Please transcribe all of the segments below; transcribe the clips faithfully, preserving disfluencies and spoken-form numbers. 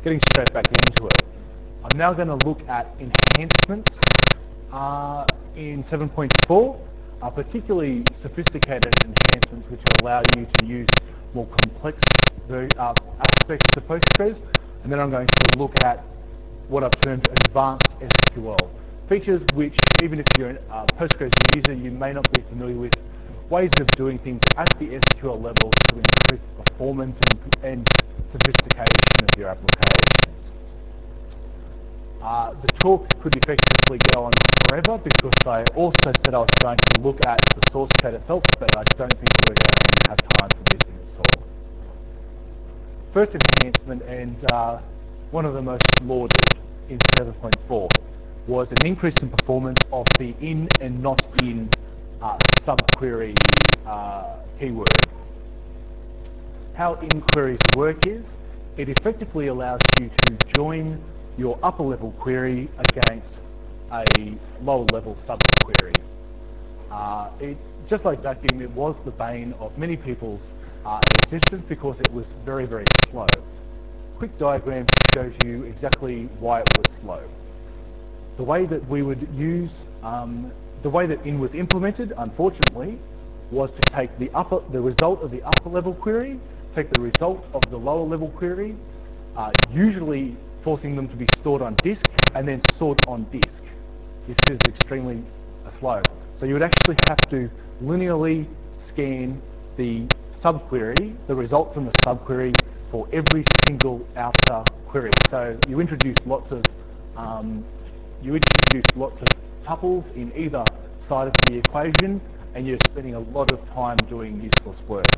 getting straight back into it. I'm now going to look at enhancements uh, in seven point four, uh, particularly sophisticated enhancements which allow you to use more complex uh, aspects of Postgres, and then I'm going to look at what I've termed advanced S Q L. Features which, even if you're a uh, Postgres user, you may not be familiar with, ways of doing things at the S Q L level to increase the performance and, and sophistication of your applications. Uh, the talk could effectively go on forever because I also said I was going to look at the source code itself, but I don't think we're going to have time for this in this talk. First enhancement, and uh, one of the most lauded in seven point four, was an increase in performance of the in and not in uh, subquery uh, keyword. How in queries work is, it effectively allows you to join your upper level query against a lower level subquery. Uh, it, just like vacuum, it was the bane of many people's uh, existence because it was very, very slow. Quick diagram shows you exactly why it was slow. The way that we would use, um, the way that in was implemented, unfortunately, was to take the upper, the result of the upper level query, take the result of the lower level query, uh, usually forcing them to be stored on disk, and then sort on disk. This is extremely uh, slow. So you would actually have to linearly scan the subquery, the result from the subquery, for every single outer query. So you introduce lots of um, you introduce lots of tuples in either side of the equation, and you're spending a lot of time doing useless work.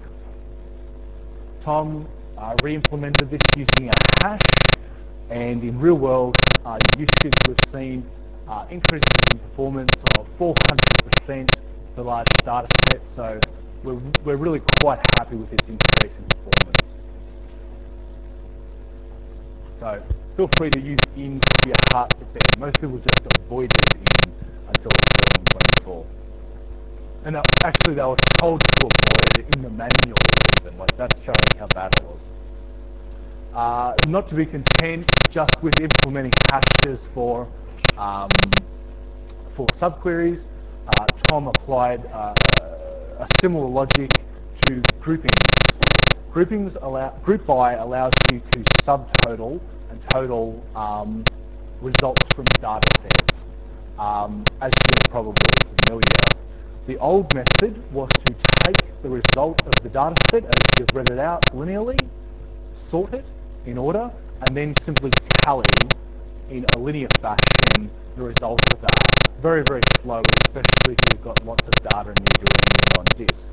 Tom uh, re-implemented this using a hash, and in real world uh, usage we've seen uh, increases in performance of four hundred percent for larger data sets, so we're, we're really quite happy with this increase in performance. So feel free to use in to your heart's extent. Most people just avoided in until seven point four. And actually they were told to avoid it in the manual even, like that's showing how bad it was. Uh, not to be content just with implementing hashes for um, for subqueries, uh, Tom applied uh, a similar logic to groupings. Groupings allow, group by allows you to subtotal and total um, results from data sets. Um, as you're probably familiar, the old method was to take the result of the data set as you've read it out linearly, sort it in order, and then simply tally in a linear fashion the result of that. Very, very slow, especially if you've got lots of data and you're doing it on disk.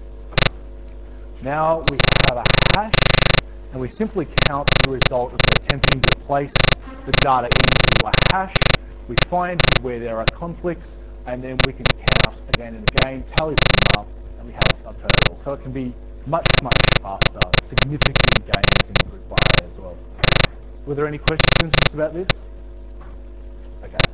Now we have a hash, and we simply count the result of attempting to place the data into a hash. We find where there are conflicts, and then we can count again and again, tally them up, and we have a subtotal. So it can be much, much faster, significant gains in group by as well. Were there any questions about this? Okay.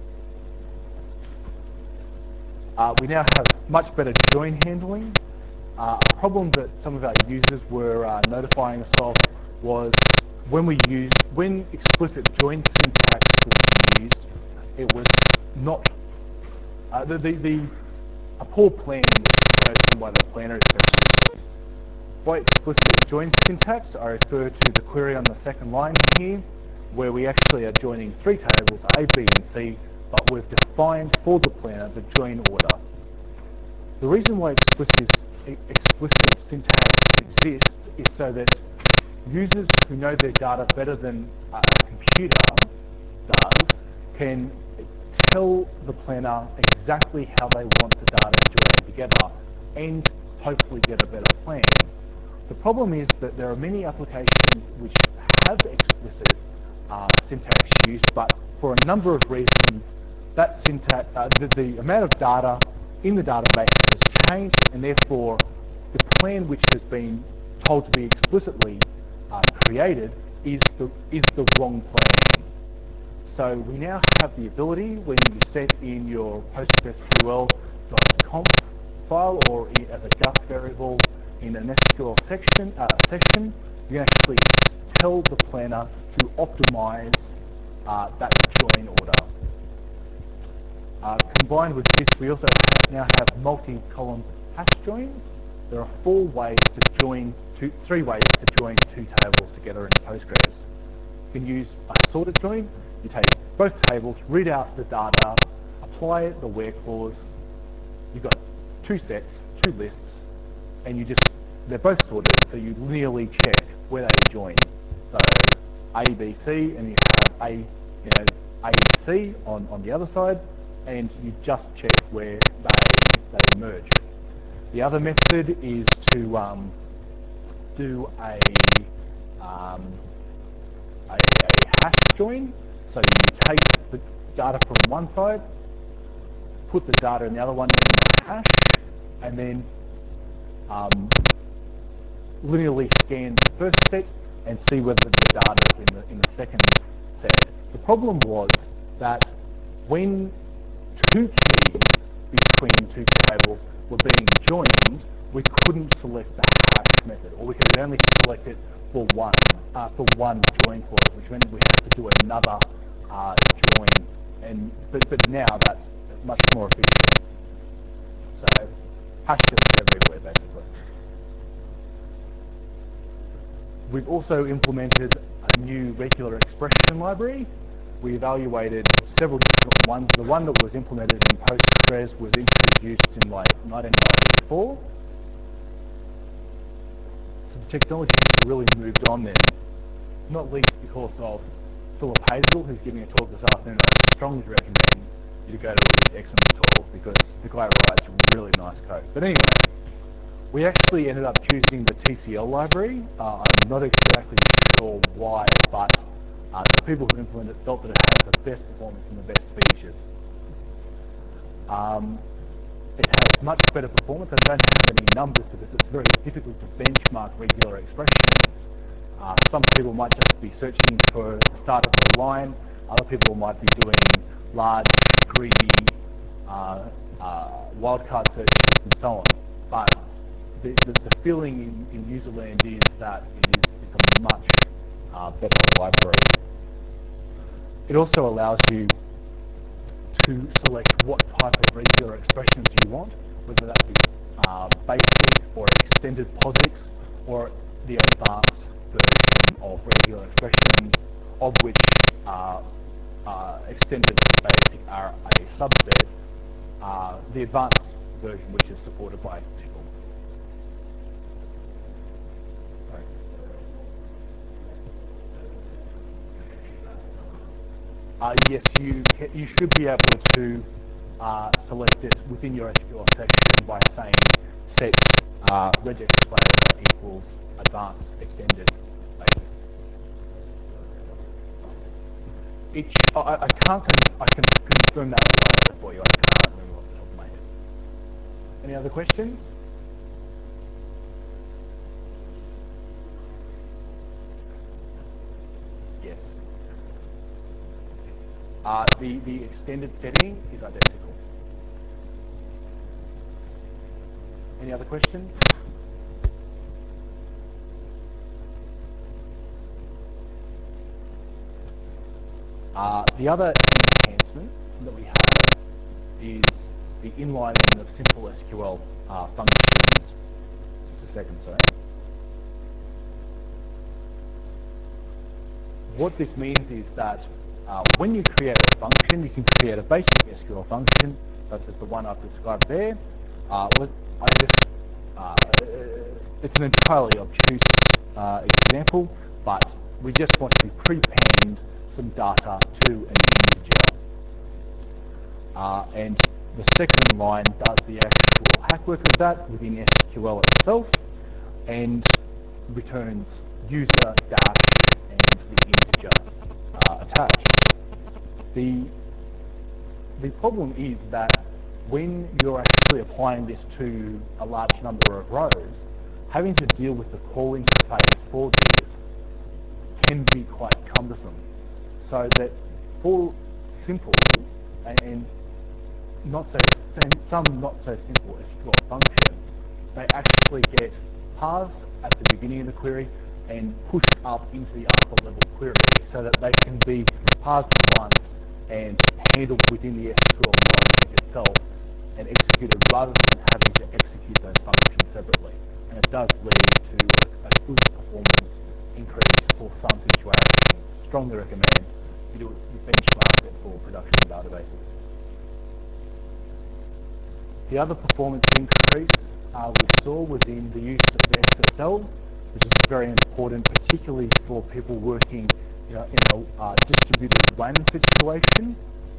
Uh, we now have much better join handling. Uh, a problem that some of our users were uh, notifying us of was when we used, when explicit join syntax was used, it was not, uh, the, the, the, a poor plan was chosen by the planner effectively. By explicit join syntax, I refer to the query on the second line here, where we actually are joining three tables, A, B, and C, but we've defined for the planner the join order. The reason why explicit, explicit syntax exists is so that users who know their data better than a computer does can tell the planner exactly how they want the data joined together and hopefully get a better plan. The problem is that there are many applications which have explicit uh, syntax used, but for a number of reasons, that syntax, uh, the, the amount of data in the databases has changed, and therefore the plan which has been told to be explicitly uh, created is the, is the wrong plan. So we now have the ability, when you set in your PostgreSQL.conf file or as a gut variable in an S Q L section, uh, session, you can actually tell the planner to optimize uh, that join order. Uh, combined with this, we also ha now have multi-column hash joins. There are four ways to join, two, three ways to join two tables together in Postgres. You can use a sorted join. You take both tables, read out the data, apply the where clause. You've got two sets, two lists, and you just, they're both sorted, so you linearly check where they join. So A, B, C, and you have A, you know, A and C on, on the other side, and you just check where they, they merge. The other method is to um, do a, um, a, a hash join. So you take the data from one side, put the data in the other one in a hash, and then um, linearly scan the first set and see whether the data is in the, in the second set. The problem was that when two keys between two tables were being joined, we couldn't select the hash method, or we could only select it for one, uh, for one join clause, which meant we had to do another uh, join. And but but now that's much more efficient. So hash just get rid of it basically. We've also implemented a new regular expression library. We evaluated several different ones. The one that was implemented in Postgres was introduced in like nineteen ninety-four. So the technology has really moved on then, not least because of Philip Hazel, who's giving a talk this afternoon. I strongly recommend you to go to his excellent talk because the guy writes really nice code. But anyway, we actually ended up choosing the T C L library. Uh, I'm not exactly sure why, but uh, the people who implemented it felt that it had the best performance and the best features. Um, it has much better performance. I don't have any numbers because it's very difficult to benchmark regular expressions. Uh, some people might just be searching for the start of a line. Other people might be doing large, greedy, uh, uh, wildcard searches and so on. But the, the, the feeling in, in userland is that it is, is a much uh, better library. It also allows you to select what type of regular expressions you want, whether that be uh, basic or extended POSIX or the advanced version of regular expressions, of which uh, uh, extended and basic are a subset. Uh, the advanced version, which is supported by Tcl. Sorry. Uh, yes, you you should be able to uh, select it within your S Q L section by saying set uh, regex disclaimer equals advanced, extended, basic. Each, I, I can't con I can confirm that uh, for you. I can't remember off the top of my head. Any other questions? Yes. Uh, the, the extended setting is identical. Any other questions? Uh, the other enhancement that we have is the inlining of simple S Q L uh, functions. Just a second, sorry. What this means is that uh, when you create a function, you can create a basic S Q L function, such as the one I've described there. Uh, I just, uh, it's an entirely obtuse uh, example, but we just want to prepend some data to an integer. Uh, and the second line does the actual hackwork of that within S Q L itself and returns user dart and the integer uh, attached. The, the problem is that when you're actually applying this to a large number of rows, having to deal with the call interface for this can be quite cumbersome. So that for simple and, and not so some not so simple S Q L functions, they actually get parsed at the beginning of the query and pushed up into the upper level query so that they can be parsed once and handled within the S Q L logic itself and executed rather than having to execute those functions separately. And it does lead to a, a good performance increase for some situations. Strongly recommend you do you benchmark it for production databases. The other performance increase uh, we saw was in the use of S S L, which is very important, particularly for people working you know, in a uh, distributed W A N situation.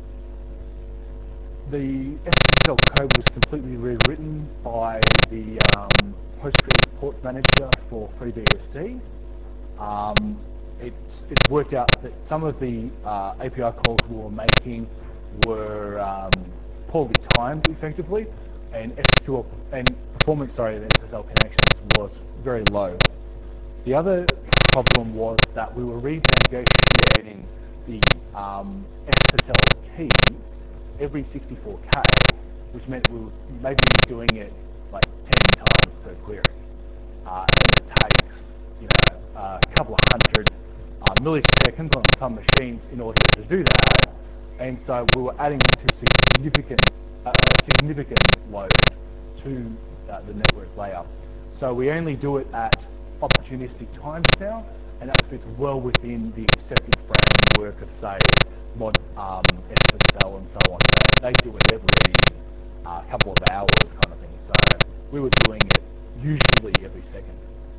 The S S L code was completely rewritten by the um, Postgres port manager for FreeBSD. Um, it's, it's worked out that some of the uh, A P I calls we were making were um, poorly timed effectively, and S Q L and performance sorry of S S L connections was very low. The other problem was that we were renegotiating the um, S S L key every sixty-four K, which meant we were maybe doing it like ten times per query, uh, and it takes you know a couple of hundred uh, milliseconds on some machines in order to do that, and so we were adding to significant uh, a significant load to uh, the network layer. So we only do it at opportunistic times now, and that fits well within the accepted framework of, say, mod um, S S L and so on. They, they do it every uh, couple of hours kind of thing. So we were doing it usually every second.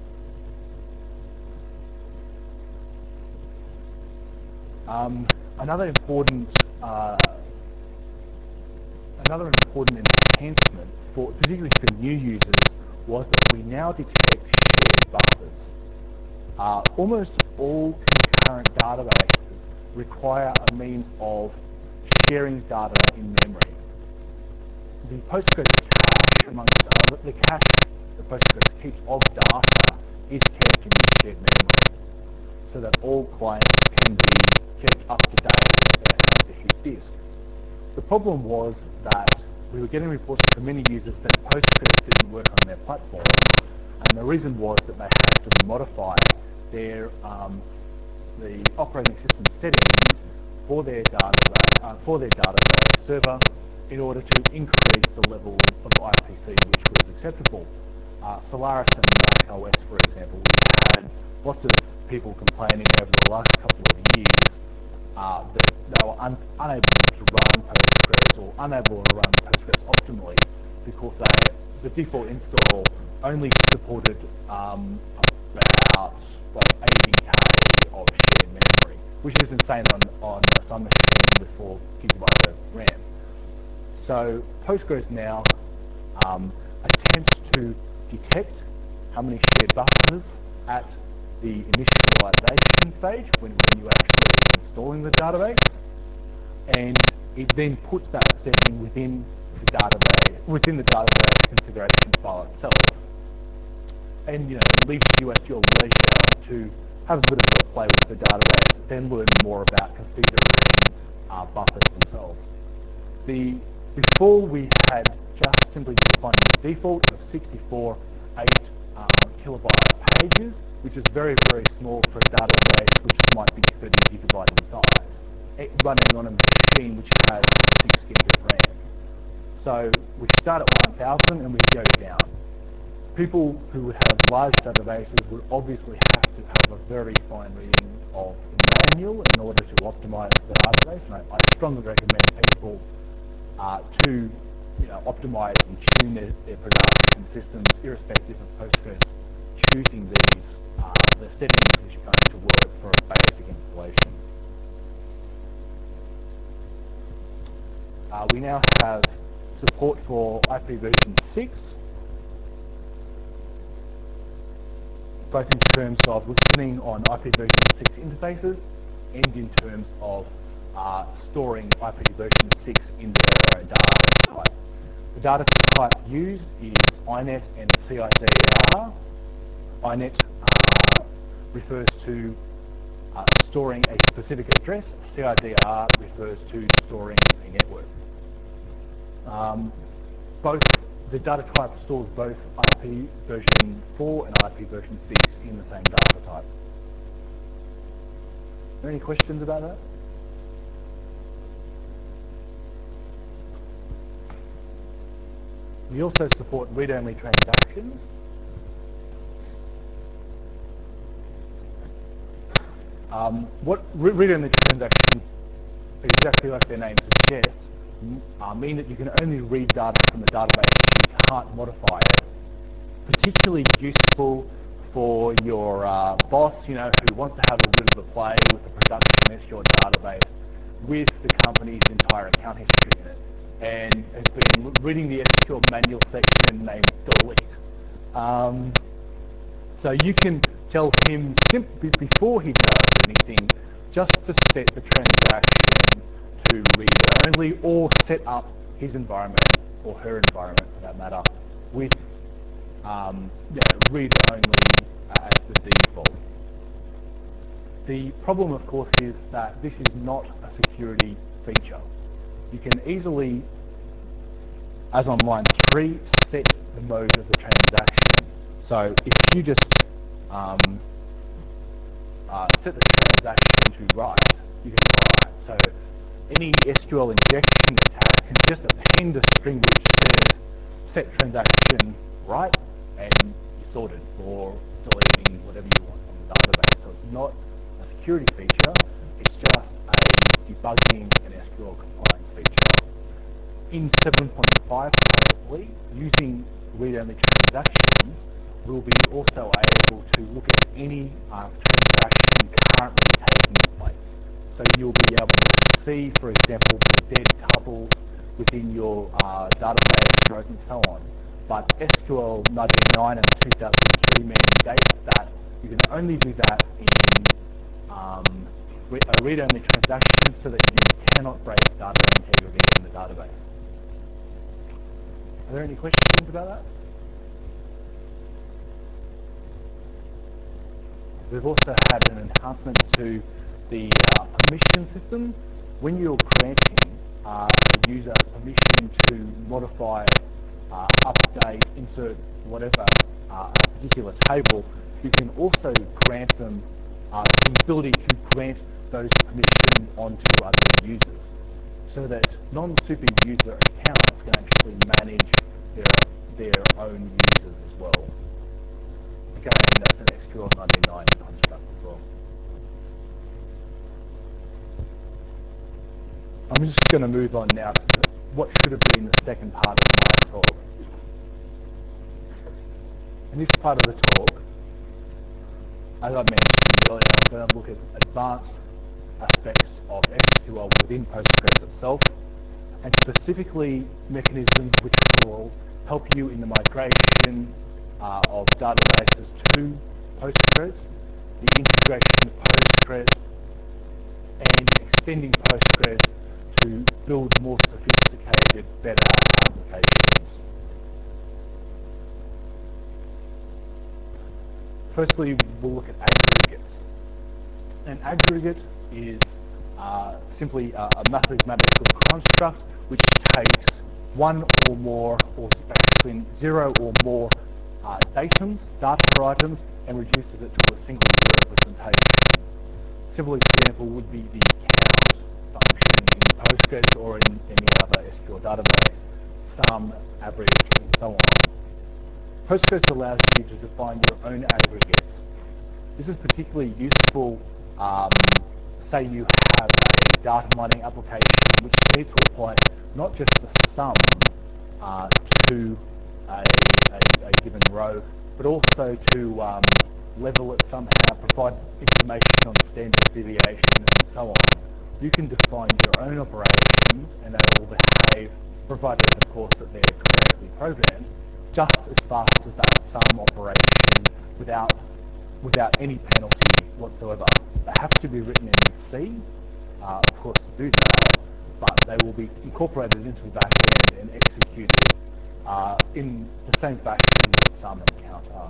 Um, another important uh, another important enhancement for particularly for new users was that we now detect shared buffers. Uh, almost all concurrent databases require a means of sharing data in memory. The Postgres cache, amongst other, the cache that Postgres keeps of data is kept in shared memory, so that all clients can be kept up to date without having to hit disk. The problem was that we were getting reports from many users that Postgres didn't work on their platform, and the reason was that they had to modify their um, the operating system settings for their database uh, for their database server in order to increase the level of I P C which was acceptable. Uh, Solaris and Mac O S, for example, we've had lots of people complaining over the last couple of years uh, that they were un unable to run Postgres or unable to run Postgres optimally because they, the default install only supported um, about like eighty K of shared memory, which is insane on, on some machine with four gigabyte of RAM. So Postgres now um, attempts to detect how many shared buffers at the initialization stage when, when you're actually installing the database, and it then puts that setting within the database within the database configuration file itself, and you know leaves you at your leisure to have a bit of a play with the database, then learn more about configuring uh, buffers themselves. The before we had just simply defined this default of sixty-four eight uh, kilobyte pages, which is very very small for a database which might be thirty gigabyte in size, it running on a machine which has six gigs of RAM. So we start at one thousand and we go down. People who have large databases would obviously have to have a very fine reading of the manual in order to optimize the database, and I, I strongly recommend people uh, to you know, optimize and tune their, their production systems irrespective of Postgres, choosing these uh, the settings which are going to work for a basic installation. Uh, we now have support for I P version six, both in terms of listening on I P version six interfaces and in terms of uh, storing I P version six in the data type. The data type used is I net and C I D R. I net uh, refers to uh, storing a specific address. C I D R refers to storing a network. Um, both the data type stores both I P version four and I P version six in the same data type. Are there any questions about that? We also support read-only transactions. Um, what read-only transactions, exactly like their name suggests, uh, mean that you can only read data from the database. You can't modify it. Particularly useful for your uh, boss, you know, who wants to have a bit of a play with the production of an S Q L database with the company's entire account history in it, and has been reading the S Q L manual section named delete. Um, so you can tell him simply before he does anything, just to set the transaction to read only, or set up his environment or her environment for that matter with um, yeah, read only uh, as the default. The problem, of course, is that this is not a security feature. You can easily, as on line three, set the mode of the transaction. So if you just um, uh, set the transaction to write, you can write. So any S Q L injection attack can just append a string which says set transaction write, and you're sorted for deleting whatever you want from the database. So it's not a security feature, it's just a debugging and S Q L compliance feature. In seven point five probably, using read-only transactions, we'll be also able to look at any uh, transaction currently taking place. So you'll be able to see, for example, the dead tuples within your uh, database, rows and so on. But S Q L ninety-nine and two thousand three mandate that you can only do that in um, a read-only transaction, so that you cannot break data integrity in the database. Are there any questions about that? We've also had an enhancement to the uh, permission system. When you're granting uh, a user permission to modify, uh, update, insert whatever uh, a particular table, you can also grant them uh, the ability to grant those permissions onto other users, so that non-super user accounts can actually manage their their own users as well. Again, that's an S Q L ninety-nine construct as well. I'm just going to move on now to the, what should have been the second part of my talk. In this part of the talk, as I mentioned earlier, I'm going to look at advanced aspects of S Q L within Postgres itself, and specifically mechanisms which will help you in the migration uh, of databases to Postgres, the integration of Postgres, and extending Postgres to build more sophisticated, better applications. Firstly, we'll look at aggregates. An aggregate is uh, simply a, a mathematical construct which takes one or more, or actually zero or more uh, datums, data for items, and reduces it to a single representation. Simple example would be the count function in Postgres or in any other S Q L database, sum, average, and so on. Postgres allows you to define your own aggregates. This is particularly useful, um, say you have a data mining application which needs to apply not just the sum uh, to a, a, a given row, but also to um, level it somehow, provide information on standard deviation and so on. You can define your own operations and they will behave, provided of course that they're correctly programmed, just as fast as that sum operation without, without any penalty whatsoever. They have to be written in C, uh, of course, to do that, but they will be incorporated into the back end and executed uh, in the same fashion that sum and count are.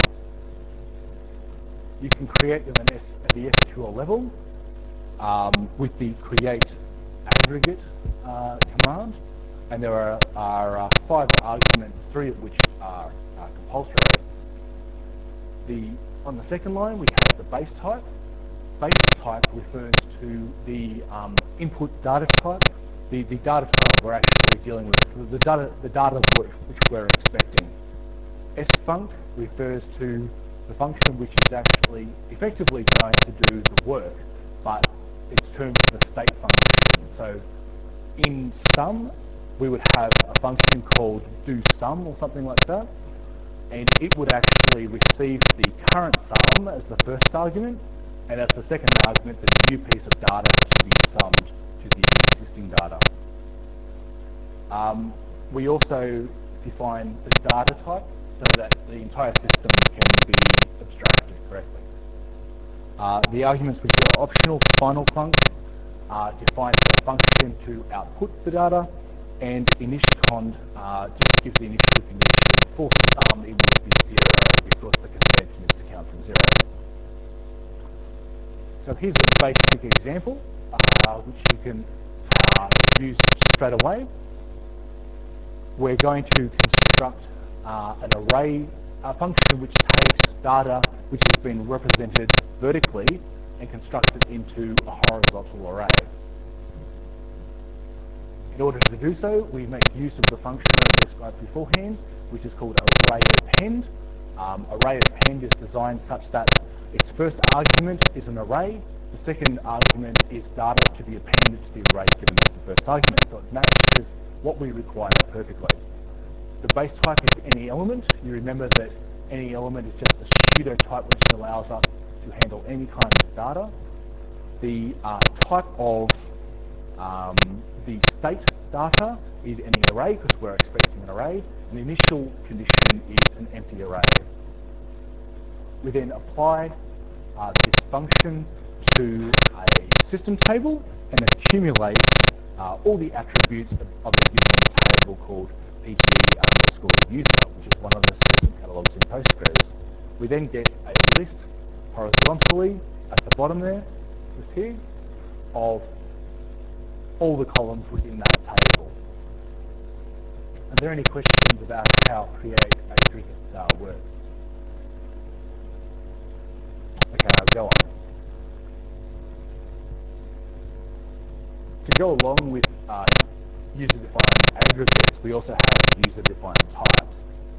You can create them S at the S Q L level um, with the create aggregate uh, command, and there are, are uh, five arguments three of which are, are compulsory. The, on the second line, we have the base type. Base type refers to the um, input data type, the, the data type we're actually dealing with, the data, the data which we're expecting. sfunc refers to the function which is actually effectively going to do the work, but it's termed the state function. So in sum, we would have a function called doSum or something like that, and it would actually receive the current sum as the first argument, and as the second argument, the new piece of data to be summed to the existing data. Um, we also define the data type so that the entire system can be abstracted correctly. Uh, the arguments which are optional, final func, uh, defines the function to output the data, and initialCond uh, just gives the initial condition. For sum, it would be zero because the convention is to count from zero. So here's a basic example uh, which you can uh, use straight away. We're going to construct uh, an array, a function which takes data which has been represented vertically and constructs it into a horizontal array. In order to do so, we make use of the function that I described beforehand, which is called array_append. Um, array_append is designed such that its first argument is an array, the second argument is data to be appended to the array given as the first argument. So it matches what we require perfectly. The base type is any element. You remember that any element is just a pseudo type which allows us to handle any kind of data. The uh, type of um, the state data is any array because we're expecting an array, and the initial condition is an empty array. We then apply uh, this function to a system table and accumulate uh, all the attributes of, of a given table called P T E underscore user, which is one of the system catalogs in Postgres. We then get a list horizontally at the bottom there, this here, of all the columns within that table. Are there any questions about how create aggregate uh, works? Okay, I'll go on. To go along with uh, user-defined aggregates, we also have user-defined types.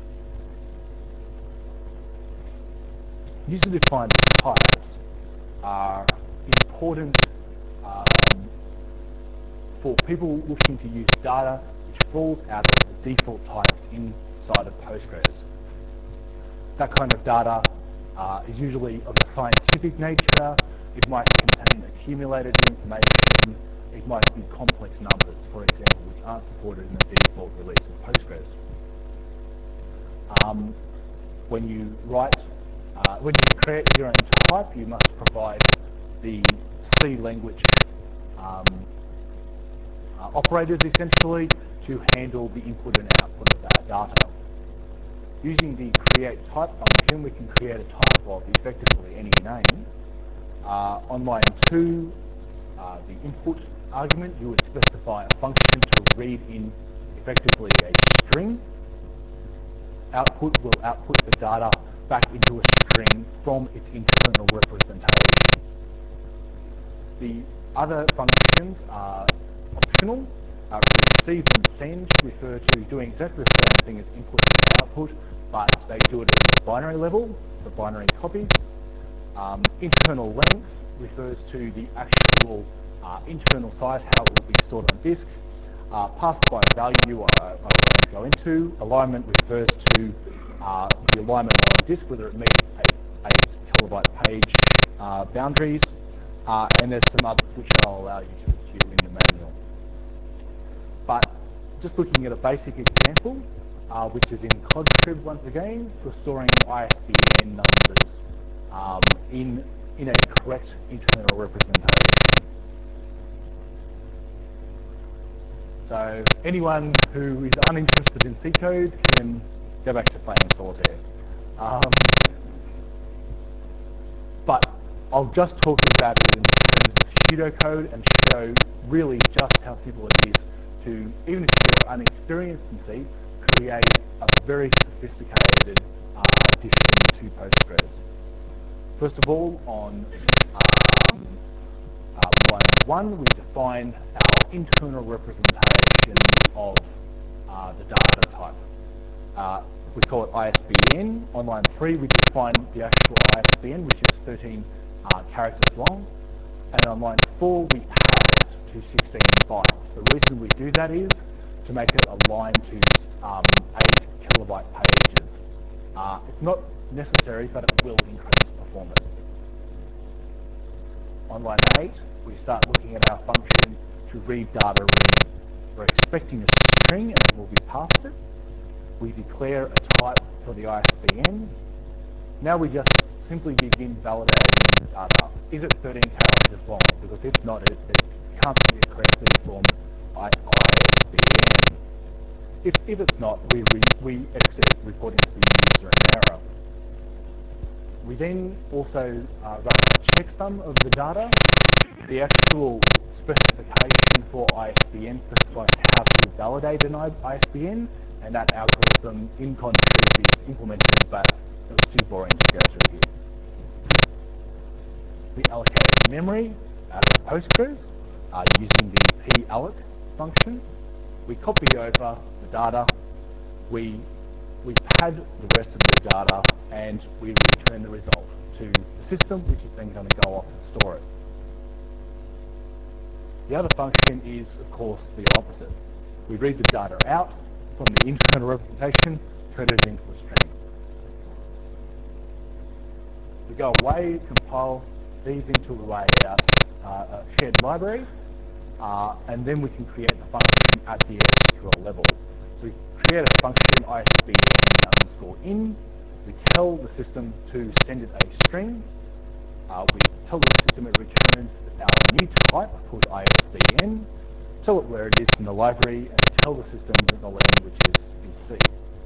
User-defined types are important um, for people looking to use data which falls out of the default types inside of Postgres. That kind of data uh, is usually of a scientific nature. It might contain accumulated information. It might be complex numbers, for example, which aren't supported in the default release of Postgres. Um, when you write, uh, when you create your own type, you must provide the C language um, uh, operators essentially to handle the input and output of that data. Using the create type function, we can create a type of effectively any name. Uh, on line two, uh, the input argument, you would specify a function to read in effectively a string. Output will output the data back into a string from its internal representation. The other functions are optional. Uh, receive and send refer to doing exactly the same thing as input and output, but they do it in the binary level, so binary copies. Um, internal length refers to the actual uh, internal size, how it will be stored on disk. Uh, passed by value, uh, I won't go into. Alignment refers to uh, the alignment on disk, whether it meets eight, eight kilobyte page uh, boundaries. Uh, and there's some others which I'll allow you to review in the manual. But just looking at a basic example, uh, which is in CODScript once again, for storing I S B N numbers um, in, in a correct internal representation. So anyone who is uninterested in C code can go back to playing solitaire. Um, but I'll just talk about it in terms of pseudocode and show really just how simple it is to, even if you're unexperienced in C, create a very sophisticated uh, addition to Postgres. First of all, on um, uh, line one, we define our internal representation of uh, the data type. Uh, we call it I S B N. On line three, we define the actual I S B N, which is thirteen uh, characters long. And on line four, we pad it to sixteen bytes. The reason we do that is to make it align to um, eight kilobyte pages. Uh, it's not necessary, but it will increase performance. On line eight, we start looking at our function to read data in. We're expecting a string and then we'll be passed it. We declare a type for the I S B N. Now we just simply begin validating the data. Is it thirteen characters long? Because if not, it, it can't be a correctly formed I S B N. If, if it's not, we, we, we exit, reporting to the user an error. We then also uh, run a checksum of the data. The actual specification for I S B N specifies how to validate an I S B N, and that algorithm in Contrib is implemented, but it was too boring to go through here. We allocate memory out of Postgres uh, using the palloc function. We copy over the data, we, we pad the rest of the data, and we return the result to the system, which is then going to go off and store it. The other function is, of course, the opposite. We read the data out from the internal representation, turn it into a string. We go away, compile these into a, uh, a shared library, uh, and then we can create the function at the S Q L level. So we create a function I S B N underscore in. We tell the system to send it a string. Uh, we tell the system it returned our new type called I S B N, tell it where it is in the library, and tell the system that the language is, is C.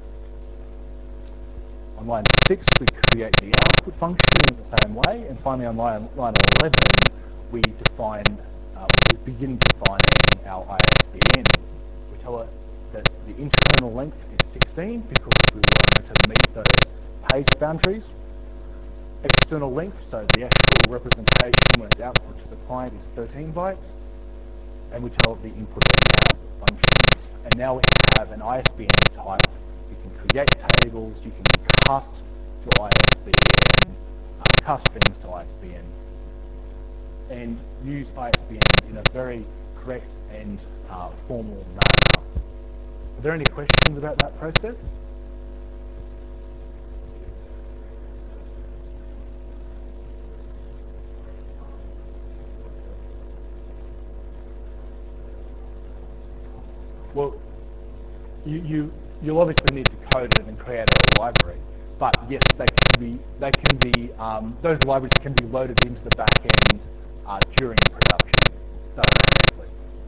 On line six, we create the output function in the same way, and finally on line, line eleven, we define, uh, we begin defining our I S B N. We tell it that the internal length is sixteen because we want it to meet those page boundaries. External length, so the actual representation when it's output to the client, is thirteen bytes. And we tell it the input and the output functions. And now we have an I S B N type. You can create tables, you can cast to I S B N, uh, cast strings to I S B N, and use I S B Ns in a very correct and uh, formal manner. Are there any questions about that process? Well, you, you, you'll obviously need to code it and create a library. But yes, they can be, they can be um, those libraries can be loaded into the back end uh, during production, dynamically.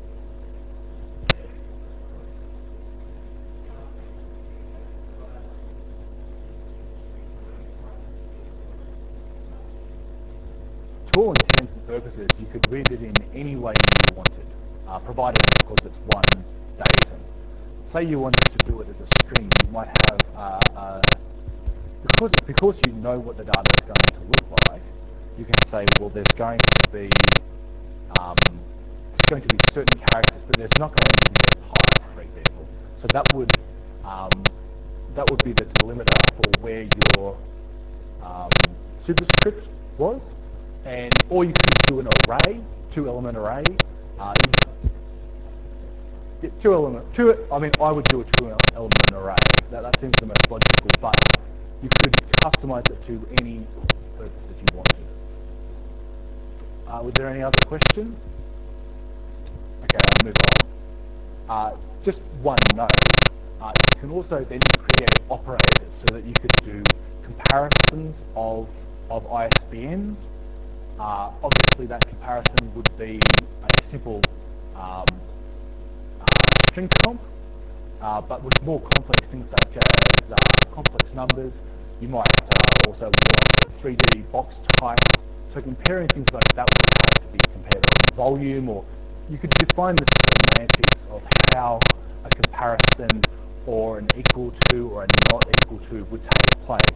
To all intents and purposes, you could read it in any way you wanted, uh, provided, of course, it's one datum. Say you wanted to do it as a string, you might have, uh, uh, because, because you know what the data is going to look like, you can say, well, there's going to be, um, there's going to be certain characters, but there's not going to be a type, for example. So that would, um, that would be the delimiter for where your um, superscript was. And, or you could do an array, two element array. Uh, you, yeah, two element, two, I mean, I would do a two element array. That, that seems the most logical, but you could customize it to any purpose that you wanted. Uh, was there any other questions? Okay, I'll move on. Uh, just one note. Uh, you can also then create operators so that you could do comparisons of, of I S B Ns. Uh, obviously, that comparison would be a simple um, uh, string comp, uh, but with more complex things such as uh, complex numbers, you might uh, also want three D box type. So comparing things like that would have to be compared on volume, or you could define the semantics of how a comparison or an equal to or a not equal to would take place.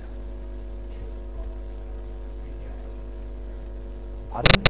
Pardon?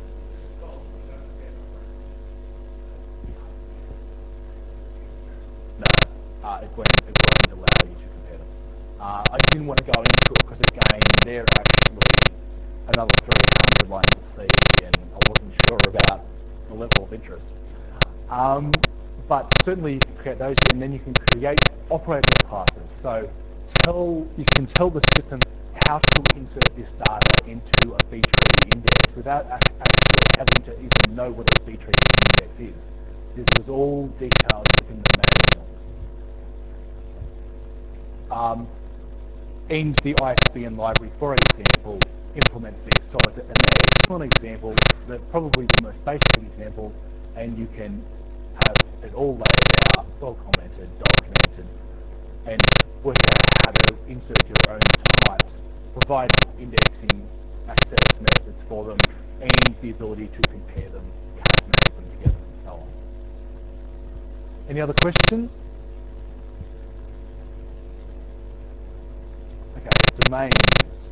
No, uh, it won't. It won't allow you to compare them. Uh, I didn't want to go into it because again, they're actually another three hundred lines of C, and I wasn't sure about the level of interest. Um, but certainly you can create those, and then you can create operator classes. So tell you can tell the system how to insert this data into a B-tree index without ac actually having to even know what a B-tree index is. This is all detailed within the manual. Um, and the I S B N library, for example, implements this. So it's an excellent example, that probably the most basic example, and you can have it all laid out, well commented, documented, and work out how to insert your own types, provide indexing access methods for them, and the ability to compare them, catenate them together, and so on. Any other questions? Okay, domains.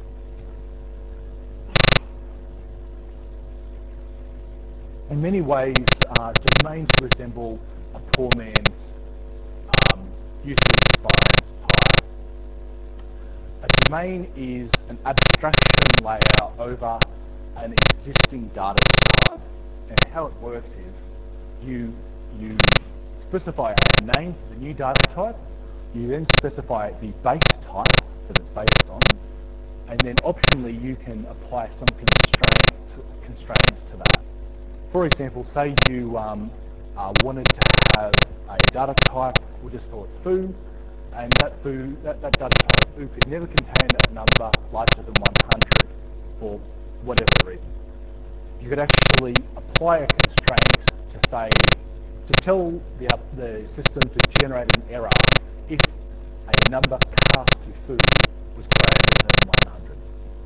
In many ways, uh, domains resemble a poor man's um, useful defined type. A domain is an abstraction layer over an existing data type, and how it works is you you specify a name for the new data type, you then specify the base type that it's based on, and then optionally you can apply some constraint constraints to that. For example, say you um, uh, wanted to have a data type, we'll just call it foo, and that foo, that, that data type foo could never contain a number larger than one hundred for whatever reason. You could actually apply a constraint to say, to tell the, the system to generate an error if a number cast to foo was greater than one hundred.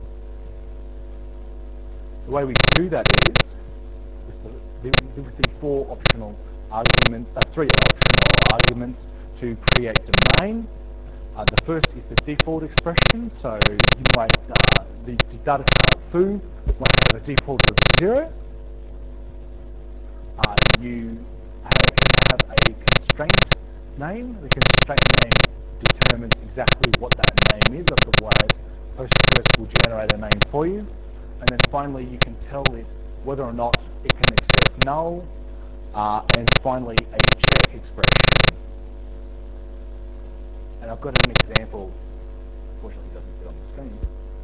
The way we do that is, with the, with the four optional arguments, uh, three optional arguments to create domain. Uh, the first is the default expression, so you might, uh, the, the data type foo might have a default of zero. Uh, you ha can have a constraint name. The constraint name determines exactly what that name is, otherwise Postgres will generate a name for you. And then finally you can tell it whether or not it can accept null, uh, and finally a check expression. And I've got an example, unfortunately it doesn't fit on the screen.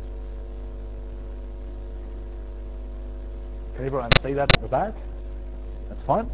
Can everyone see that at the back? That's fine.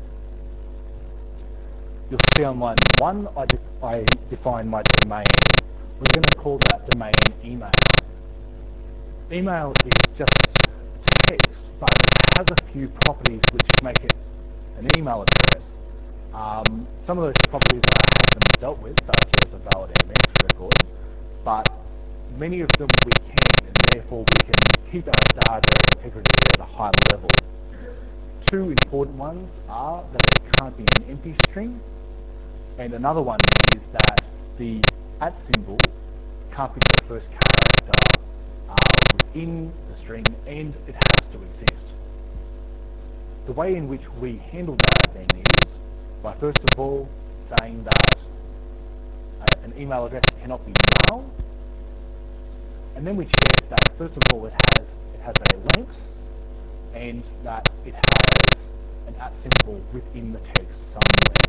You'll see on line one, I, de I define my domain. We're going to call that domain email. Email is just text, but it has a few properties which make it an email address. Um, some of those properties I haven't dealt with, such as a valid M X record, but many of them we can, and therefore we can keep our data integrity at a high level. Two important ones are that it can't be an empty string, and another one is that the at symbol can't be the first character uh, within the string, and it has to exist. The way in which we handle that then is by first of all saying that uh, an email address cannot be null, and then we check that first of all it has it has a length, and that it has an at symbol within the text somewhere.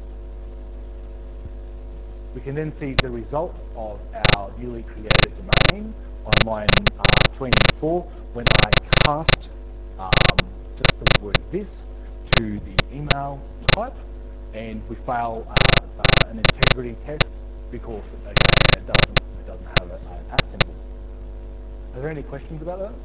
We can then see the result of our newly created domain on line uh, three and four when I cast um, just the word this to the email type, and we fail uh, uh, an integrity test because again it doesn't it doesn't have a, an at symbol. Are there any questions about that?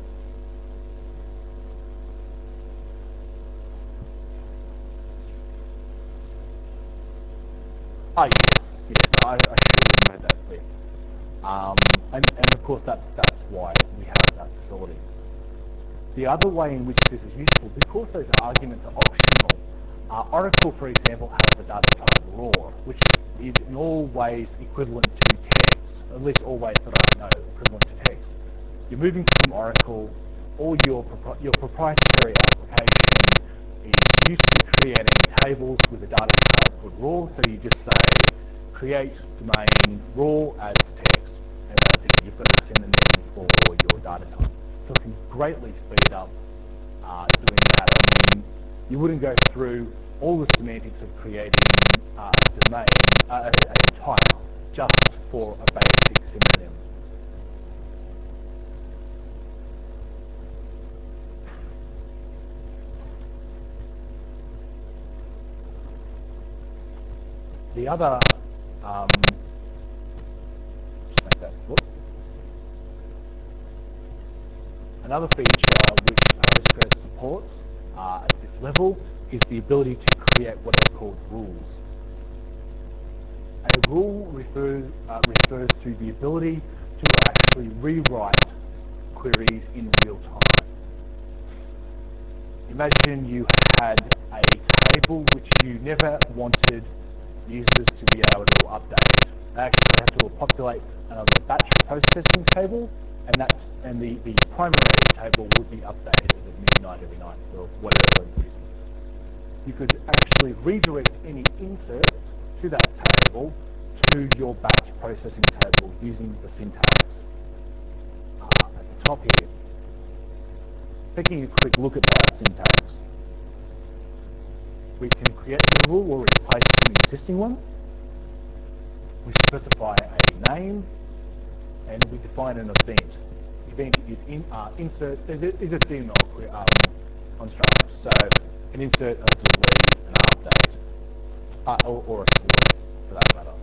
Ah, yes, yes. I, I should have made that clear. Um, and, and of course, that's that's why we have that facility. The other way in which this is useful, because those arguments are optional, uh, Oracle, for example, has the data type raw, which is in all ways equivalent to text, at least all ways that I know equivalent to text. You're moving from Oracle, all your, your proprietary application is used to creating tables with a data type called raw, so you just say create domain raw as text, and that's it. You've got a synonym for your data type. So it can greatly speed up uh, doing that, and then you wouldn't go through all the semantics of creating uh, a domain, uh, a type, just for a basic synonym. The other, um, just make that, whoop. Another feature which Postgres supports uh, at this level is the ability to create what are called rules. A rule refers, uh, refers to the ability to actually rewrite queries in real time. Imagine you had a table which you never wanted users to be able to update. They actually have to populate another batch processing table, and that and the, the primary table would be updated at midnight every night for whatever reason. You could actually redirect any inserts to that table to your batch processing table using the syntax uh, at the top here. Taking a quick look at that syntax, we can create a new rule or replace an existing one. We specify a name, and we define an event. Event is in, uh, insert is a, is a D M L um, construct. So an insert, a delete, an update, uh, or, or a select for that matter.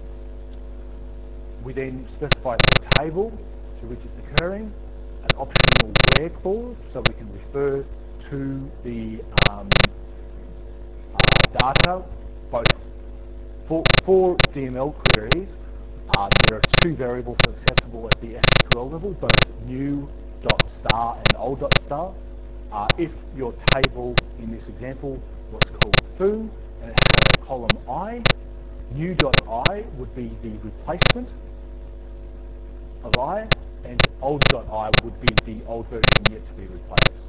We then specify the table to which it's occurring, an optional where clause, so we can refer to the um, uh, data, both for, for D M L queries. Uh, there are two variables accessible at the S Q L level, both new.star and old.star. Uh, if your table in this example was called foo and it had a column I, new.I would be the replacement of I, and old.I would be the old version yet to be replaced.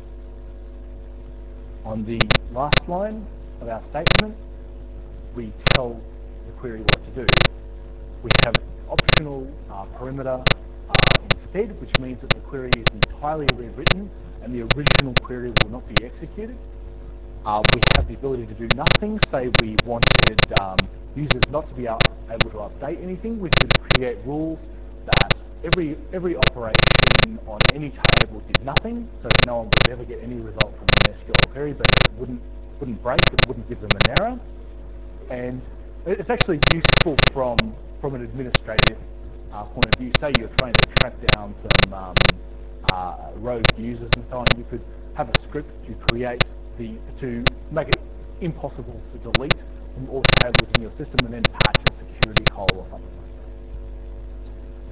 On the last line of our statement, we tell the query what to do. We have optional uh, perimeter uh, instead, which means that the query is entirely rewritten and the original query will not be executed. Uh, we have the ability to do nothing. Say we wanted um, users not to be able to update anything, we could create rules that every every operation on any table did nothing, so that no one would ever get any result from an S Q L query, but it wouldn't wouldn't break, it wouldn't give them an error. And it's actually useful from from an administrative uh, point of view. Say you're trying to track down some um, uh, rogue users and so on, you could have a script to create the to make it impossible to delete from all tables in your system and then patch a security hole or something like that.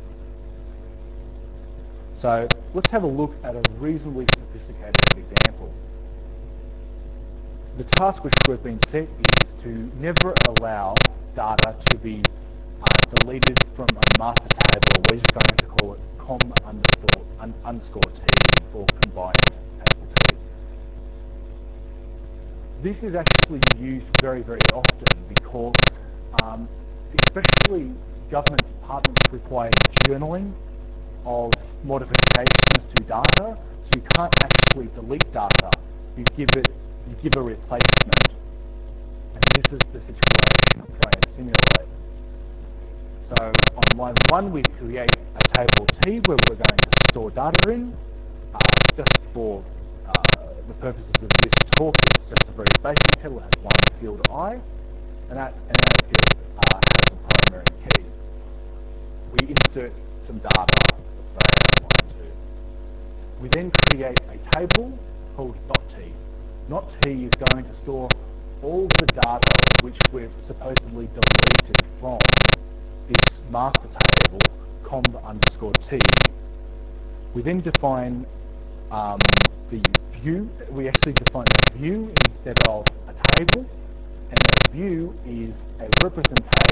So let's have a look at a reasonably sophisticated example. The task which we've been set is to never allow data to be uh, deleted from a master table. We're just going to call it com underscore, un, underscore t for combined table t. This is actually used very, very often because um, especially government departments require journaling of modifications to data, so you can't actually delete data. You give it, you give a replacement, and this is the situation I'm trying to simulate. So on line one, we create a table T where we're going to store data in. Uh, just for uh, the purposes of this talk, it's just a very basic table. It has one field I, and that, and that field uh, has a primary key. We insert some data, let's say on line two. We then create a table called .t. .t is going to store all the data which we've supposedly deleted from this master table, com underscore t. We then define um, the view. We actually define a view instead of a table, and a view is a representation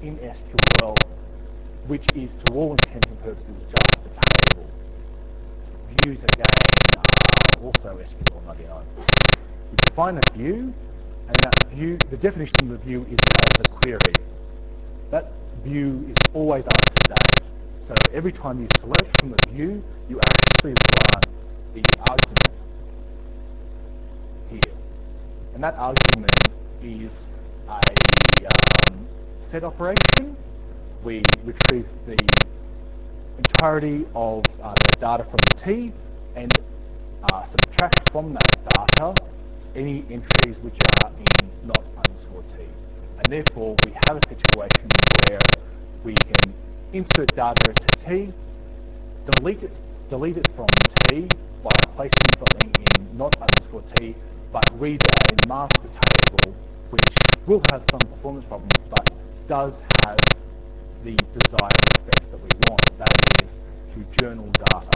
in S Q L, which is to all intents and purposes just a table. Views again are also S Q L ninety-nine. We define a view, and that view, the definition of the view is as a query. That view is always up to date. So every time you select from the view, you actually run the argument here. And that argument is a um, set operation. We retrieve the entirety of uh, the data from the T and uh, subtract from that data any entries which are in not underscore T. And therefore we have a situation where we can insert data into T, delete it, delete it from T by placing something in not underscore T, but read a master table which will have some performance problems but does have the desired effect that we want, that is to journal data.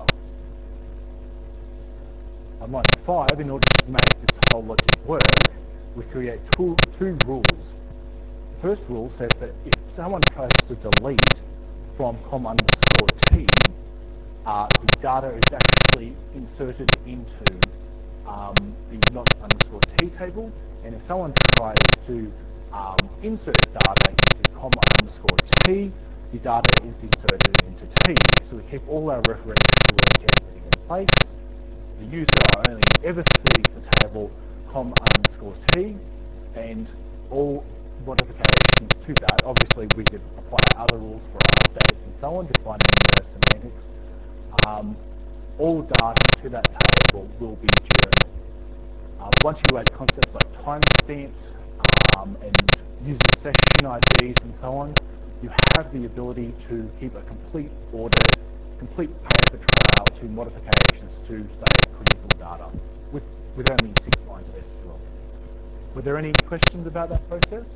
On line five, in order to make this whole logic work, we create two, two rules. The first rule says that if someone tries to delete from com underscore T, uh, the data is actually inserted into um, the not underscore T table, and if someone tries to um, insert data into comma underscore T, the data is inserted into T. So we keep all our referential logic in place. The user only ever sees the table com underscore T, and all modifications to that, obviously we could apply other rules for updates and so on, defining the semantics. Um, all data to that table will be journaled. Uh, once you add concepts like timestamps um, and user session I Ds and so on, you have the ability to keep a complete audit, complete paper trail to modifications to, say, critical data with, with only six lines of S Q L. Were there any questions about that process?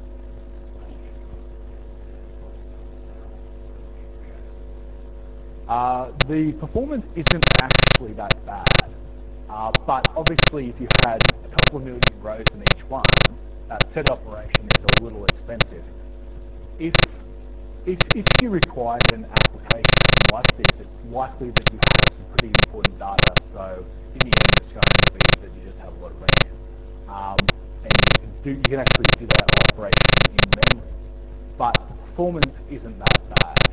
Uh, the performance isn't actually that bad, uh, but obviously if you had a couple of million rows in each one, that set operation is a little expensive. If, if, if you required an application like this, it's likely that you have some pretty important data, so in the end it's going to be that you just have a lot of RAM. Um, and you can, do, you can actually do that operation in memory. But the performance isn't that bad.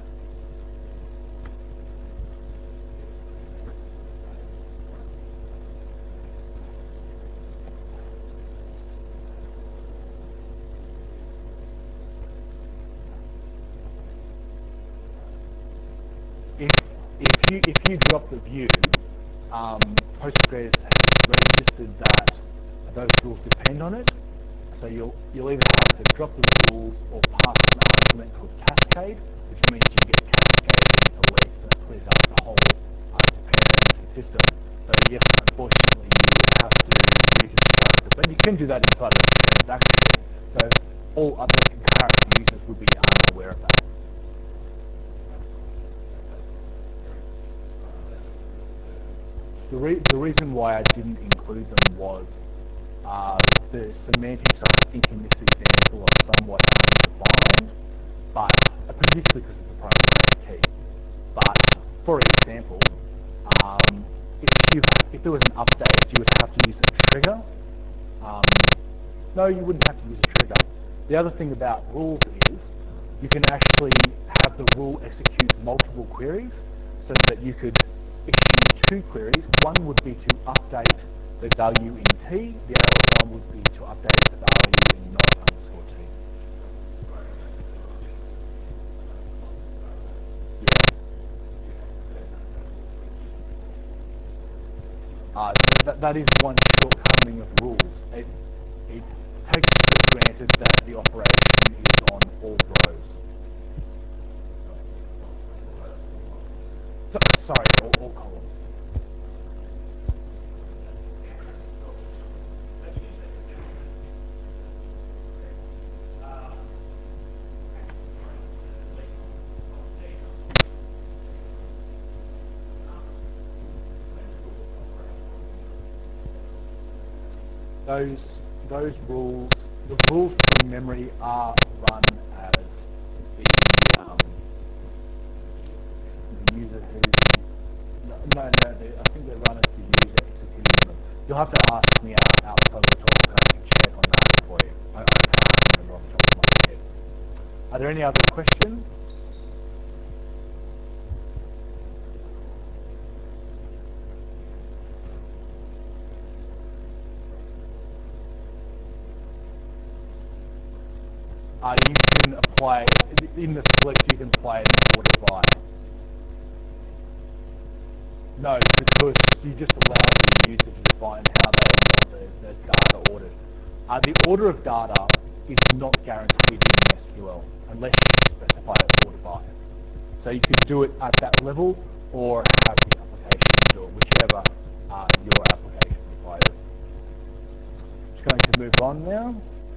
If, if, you, if you drop the view, um, Postgres has registered that those rules depend on it. So you'll, you'll either have to drop the rules or pass an argument called cascade, which means you get cascading deletes and it clears out the whole uh, dependency system. So yes, unfortunately, you would have to reconstruct it, but you can do that inside of transactionally. So all other concurrent users would be unaware of that. The, re the reason why I didn't include them was uh, the semantics, I think, in this example are somewhat undefined, but uh, particularly because it's a primary key. But for example, um, if you if there was an update, you would have to use a trigger. Um, no, you wouldn't have to use a trigger. The other thing about rules is you can actually have the rule execute multiple queries, so that you could execute two queries. One would be to update the value in T, the other one would be to update the value in not underscore T. Yeah. Uh, th th that is one shortcoming of rules. It, it takes for granted that the operation is on all rows. So, sorry, all, all columns. Those, those rules, the rules in memory are run as user who's no, no. They, I think they run as the user executing them. You'll have to ask me out, outside of the talk, and I can check on that for you. I, I can't remember off the top of my head. Are there any other questions? Uh, you can apply, in the select, you can apply an order by. No, because you just allow the user to define how they want the, the data ordered. Uh, the order of data is not guaranteed in S Q L unless you specify it order by. So you could do it at that level or have the application do it, whichever uh, your application requires. Just going to move on now.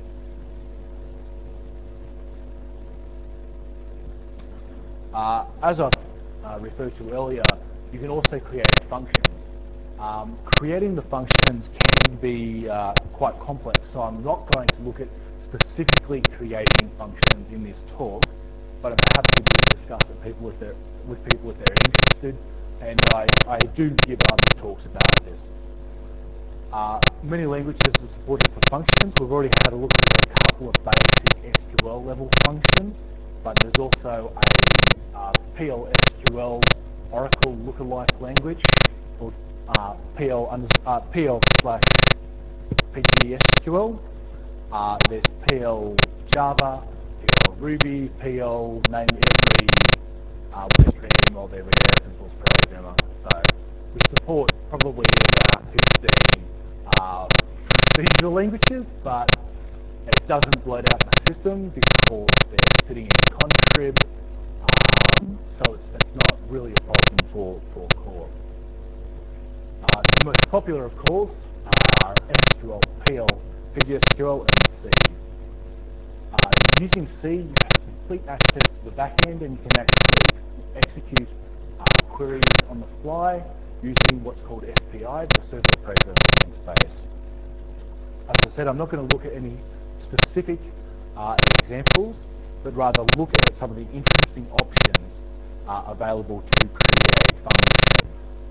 Uh, as I've uh, referred to earlier, you can also create functions. Um, creating the functions can be uh, quite complex, so I'm not going to look at specifically creating functions in this talk, but I'm happy to discuss it people if they're, with people if they're interested, and I, I do give other talks about this. Uh, many languages are supported for functions. We've already had a look at a couple of basic S Q L level functions, but there's also a uh, P L S Q L Oracle lookalike language called uh, P L, uh, P L slash P G S Q L. Uh, there's P L Java, P L Ruby, P L, name every uh, web dream of every open source programmer. So we support probably about fifteen uh, procedural languages, but it doesn't bloat out the system because they're sitting in Contrib, um, so it's, it's not really a problem for, for core. Uh, the most popular, of course, are M S Q L, P L, P G S Q L, and C. Uh, using C, you have complete access to the backend, and you can actually execute uh, queries on the fly using what's called S P I, the Server Programming Interface. As I said, I'm not going to look at any specific uh, examples, but rather look at some of the interesting options uh, available to create functions.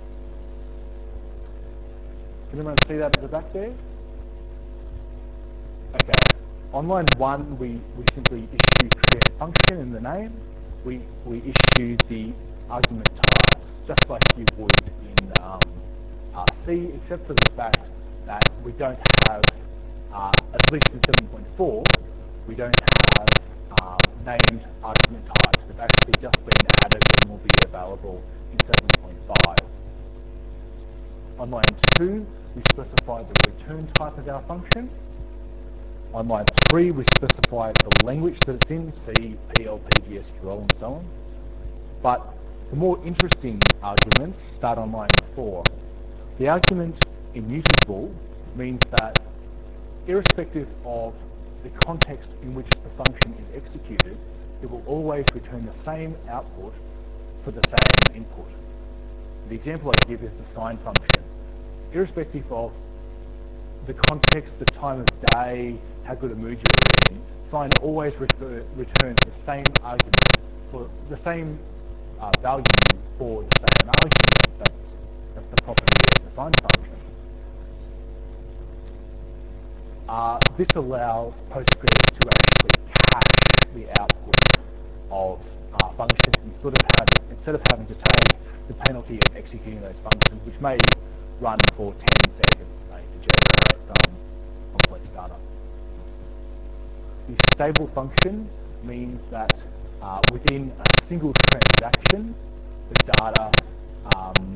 Can everyone see that at the back there? Okay. On line one, we, we simply issue create function in the name. We, we issue the argument types, just like you would in um, uh, C, except for the fact that we don't have, uh, at least in seven point four, we don't have um, named argument types. They've actually just been added and will be available in seven point five. On line two, we specify the return type of our function. On line three, we specify the language that it's in, C, P L, P G S Q L, and so on. But the more interesting arguments start on line four. The argument immutable means that irrespective of the context in which the function is executed, it will always return the same output for the same input. The example I give is the sine function. Irrespective of the context, the time of day, how good a mood you're in, sine always refer, returns the same argument for the same uh, value for the same argument. That's, that's the property of the sine function. Uh, this allows Postgres to actually cache the output of uh, functions instead of, having, instead of having to take the penalty of executing those functions, which may run for ten seconds, say, to generate some complex data. The stable function means that uh, within a single transaction, the data um,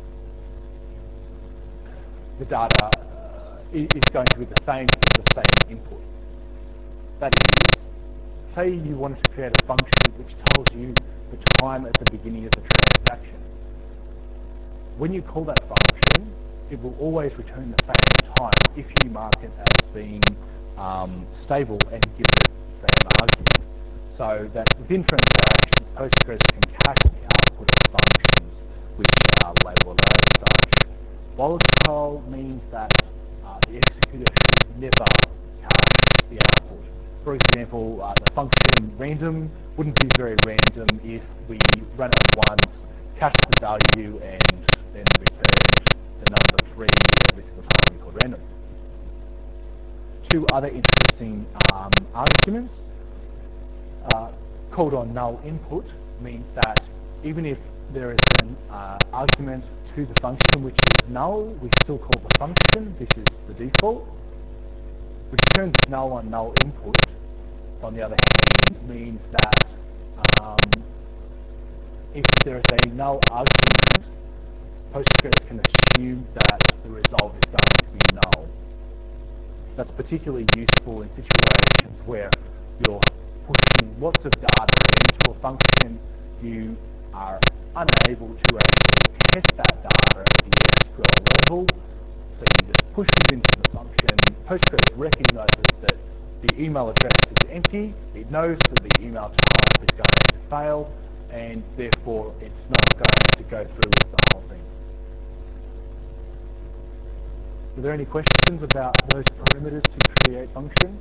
the data uh, is going to be the same for the same input. That is, say you wanted to create a function which tells you the time at the beginning of the transaction. When you call that function, it will always return the same time if you mark it as being um, stable and give it the same argument. So that within transactions, Postgres can cache the output of functions which are labeled as such. Volatile means that uh, the executor should never cache the output. For example, uh, the function random wouldn't be very random if we run it once, cache value and then returned the number three every single time you called random. Two other interesting um, arguments. Uh, called on null input means that even if there is an uh, argument to the function which is null, we still call the function. This is the default. Returns null on null input, on the other hand, means that um, if there is a null argument, Postgres can assume that the result is going to be null. That's particularly useful in situations where you're putting lots of data into a function, you are unable to actually test that data at the S Q L level, so you just push it into the function. Postgres recognizes that the email address is empty, it knows that the email type is going to fail, and therefore it's not going to go through with the whole thing. Are there any questions about those parameters to create function?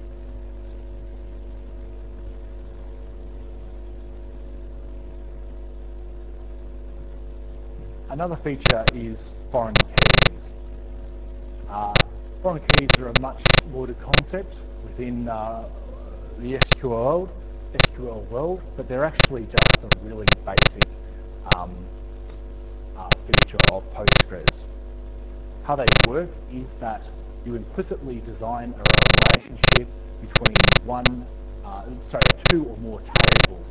Another feature is foreign keys. Uh, foreign keys are a much lauded concept within uh, the S Q L world, S Q L world, but they're actually just a really basic um, uh, feature of Postgres. How they work is that you implicitly design a relationship between one, uh, sorry, two or more tables.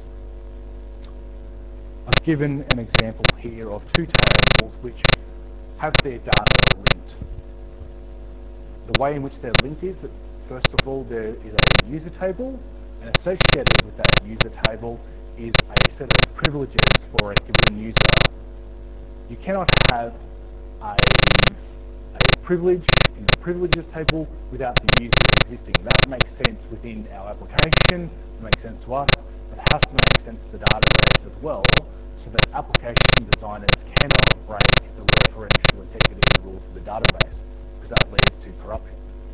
I've given an example here of two tables which have their data linked. The way in which they're linked is that, first of all, there is a user table, and associated with that user table is a set of privileges for a given user. You cannot have a, a privilege in the privileges table without the user existing. That makes sense within our application, it makes sense to us, but it has to make sense to the database as well, so that application designers cannot break the referential integrity rules of the database, because that leads to corruption.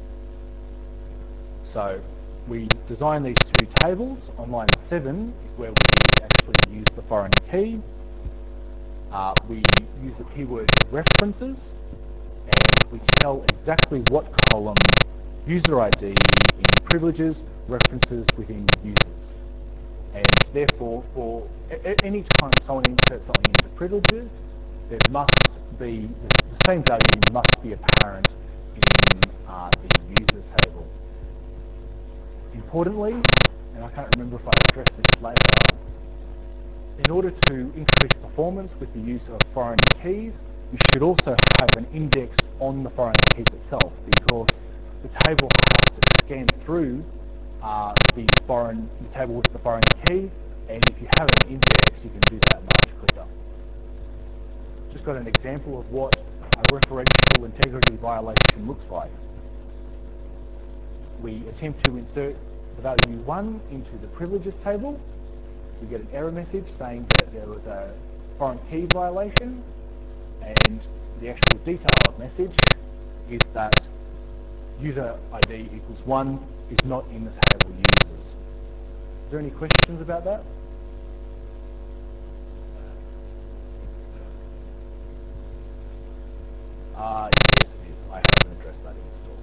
So we design these two tables. On line seven is where we actually use the foreign key. Uh, we use the keyword references, and we tell exactly what column user I D in privileges, references within users. And therefore, for any time someone inserts something into privileges, there must be, the same value must be apparent in uh, the users table. Importantly, and I can't remember if I address this later, in order to increase performance with the use of foreign keys, you should also have an index on the foreign keys itself, because the table has to scan through uh, the foreign the table with the foreign key, and if you have an index, you can do that much quicker. Just got an example of what a referential integrity violation looks like. We attempt to insert the value one into the privileges table. We get an error message saying that there was a foreign key violation, and the actual detailed message is that user I D equals one is not in the table users. Is there any questions about that? Uh, yes, it is. I haven't addressed that in this talk.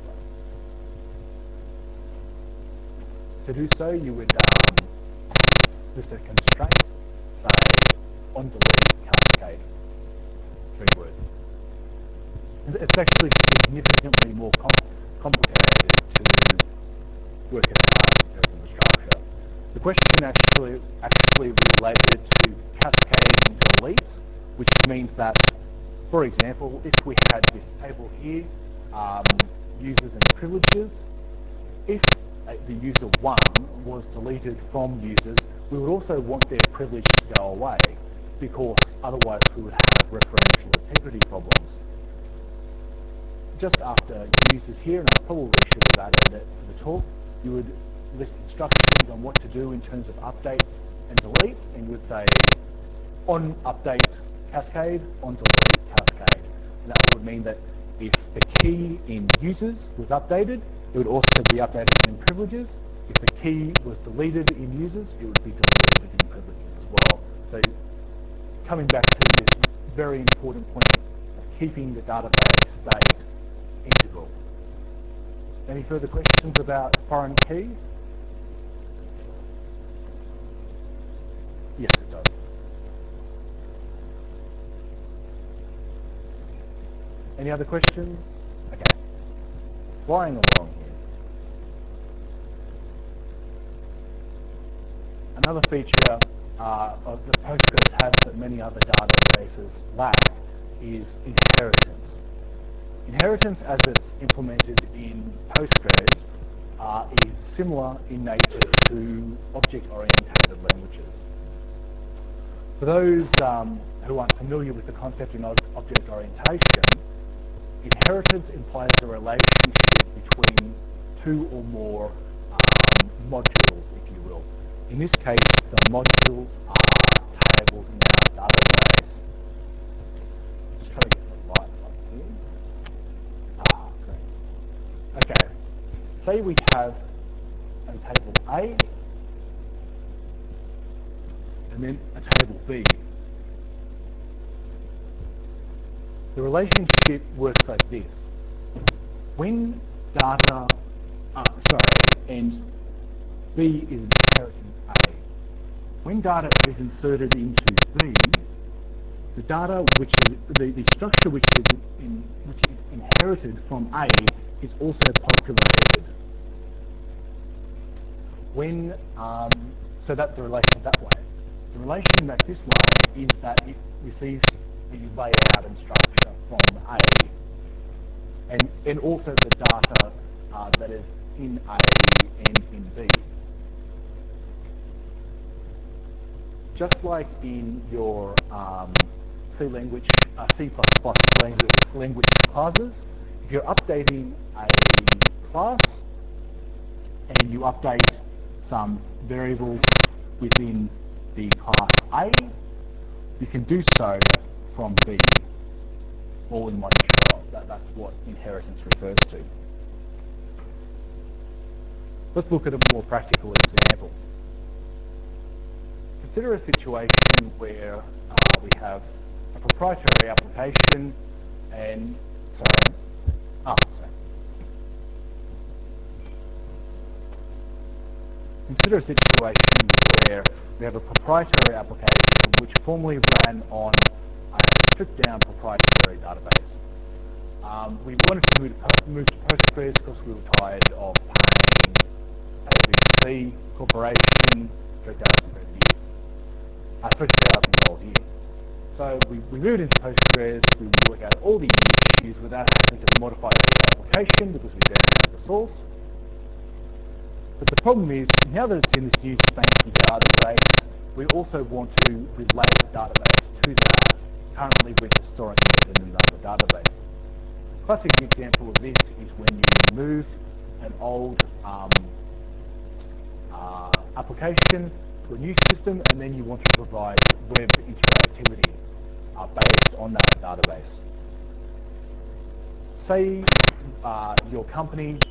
But to do so, you would um, list a constraint, say on delete cascade. Three words. It's actually significantly more com complicated to work it out in terms of the structure. The question actually actually related to cascading deletes, which means that, for example, if we had this table here, um, users and privileges, if the user one was deleted from users, we would also want their privilege to go away, because otherwise we would have referential integrity problems. Just after users here, and I probably should have added it for the talk, you would list instructions on what to do in terms of updates and deletes, and you would say on update cascade, on delete cascade. And that would mean that if the key in users was updated, it would also be updated in privileges. If the key was deleted in users, it would be deleted in privileges as well. So coming back to this very important point of keeping the database state integral. Any further questions about foreign keys? Yes, it does. Any other questions? Okay. Flying along here. Another feature uh, of that Postgres has that many other databases lack is inheritance. Inheritance, as it's implemented in Postgres, uh, is similar in nature to object-oriented languages. For those um, who aren't familiar with the concept in object orientation, inheritance implies a relationship between two or more um, modules, if you will. In this case, the modules are tables in our database. Just try to get the lights up here. Ah, great. Okay. Say we have a table A and then a table B. The relationship works like this. When data, uh, sorry, and B is inheriting A. When data is inserted into B, the data which is the, the structure which is in which is inherited from A is also populated. When um, so that's the relation that way. The relation that this way is that it receives the layout and structure from A, and and also the data uh, that is in A and in B. Just like in your um, C language, uh, C plus plus language, language classes, if you're updating a class and you update some variables within the class A, you can do so from B, all in one shot. That, that's what inheritance refers to. Let's look at a more practical example. Consider a situation where uh, we have a proprietary application and, sorry, oh, sorry. Consider a situation where we have a proprietary application which formerly ran on a stripped down proprietary database. Um, we wanted to move, to move to Postgres because we were tired of paying A B C Corporation three thousand dollars a year. Uh, three thousand dollars a year. So we, we moved into Postgres, we work out all the issues without having to modify the application because we don't have the source. But the problem is, now that it's in this new spanky database, we also want to relate the database to that. Currently we're just storing it in another database. Classic example of this is when you move an old um, uh, application to a new system and then you want to provide web interactivity uh, based on that database. Say uh, your company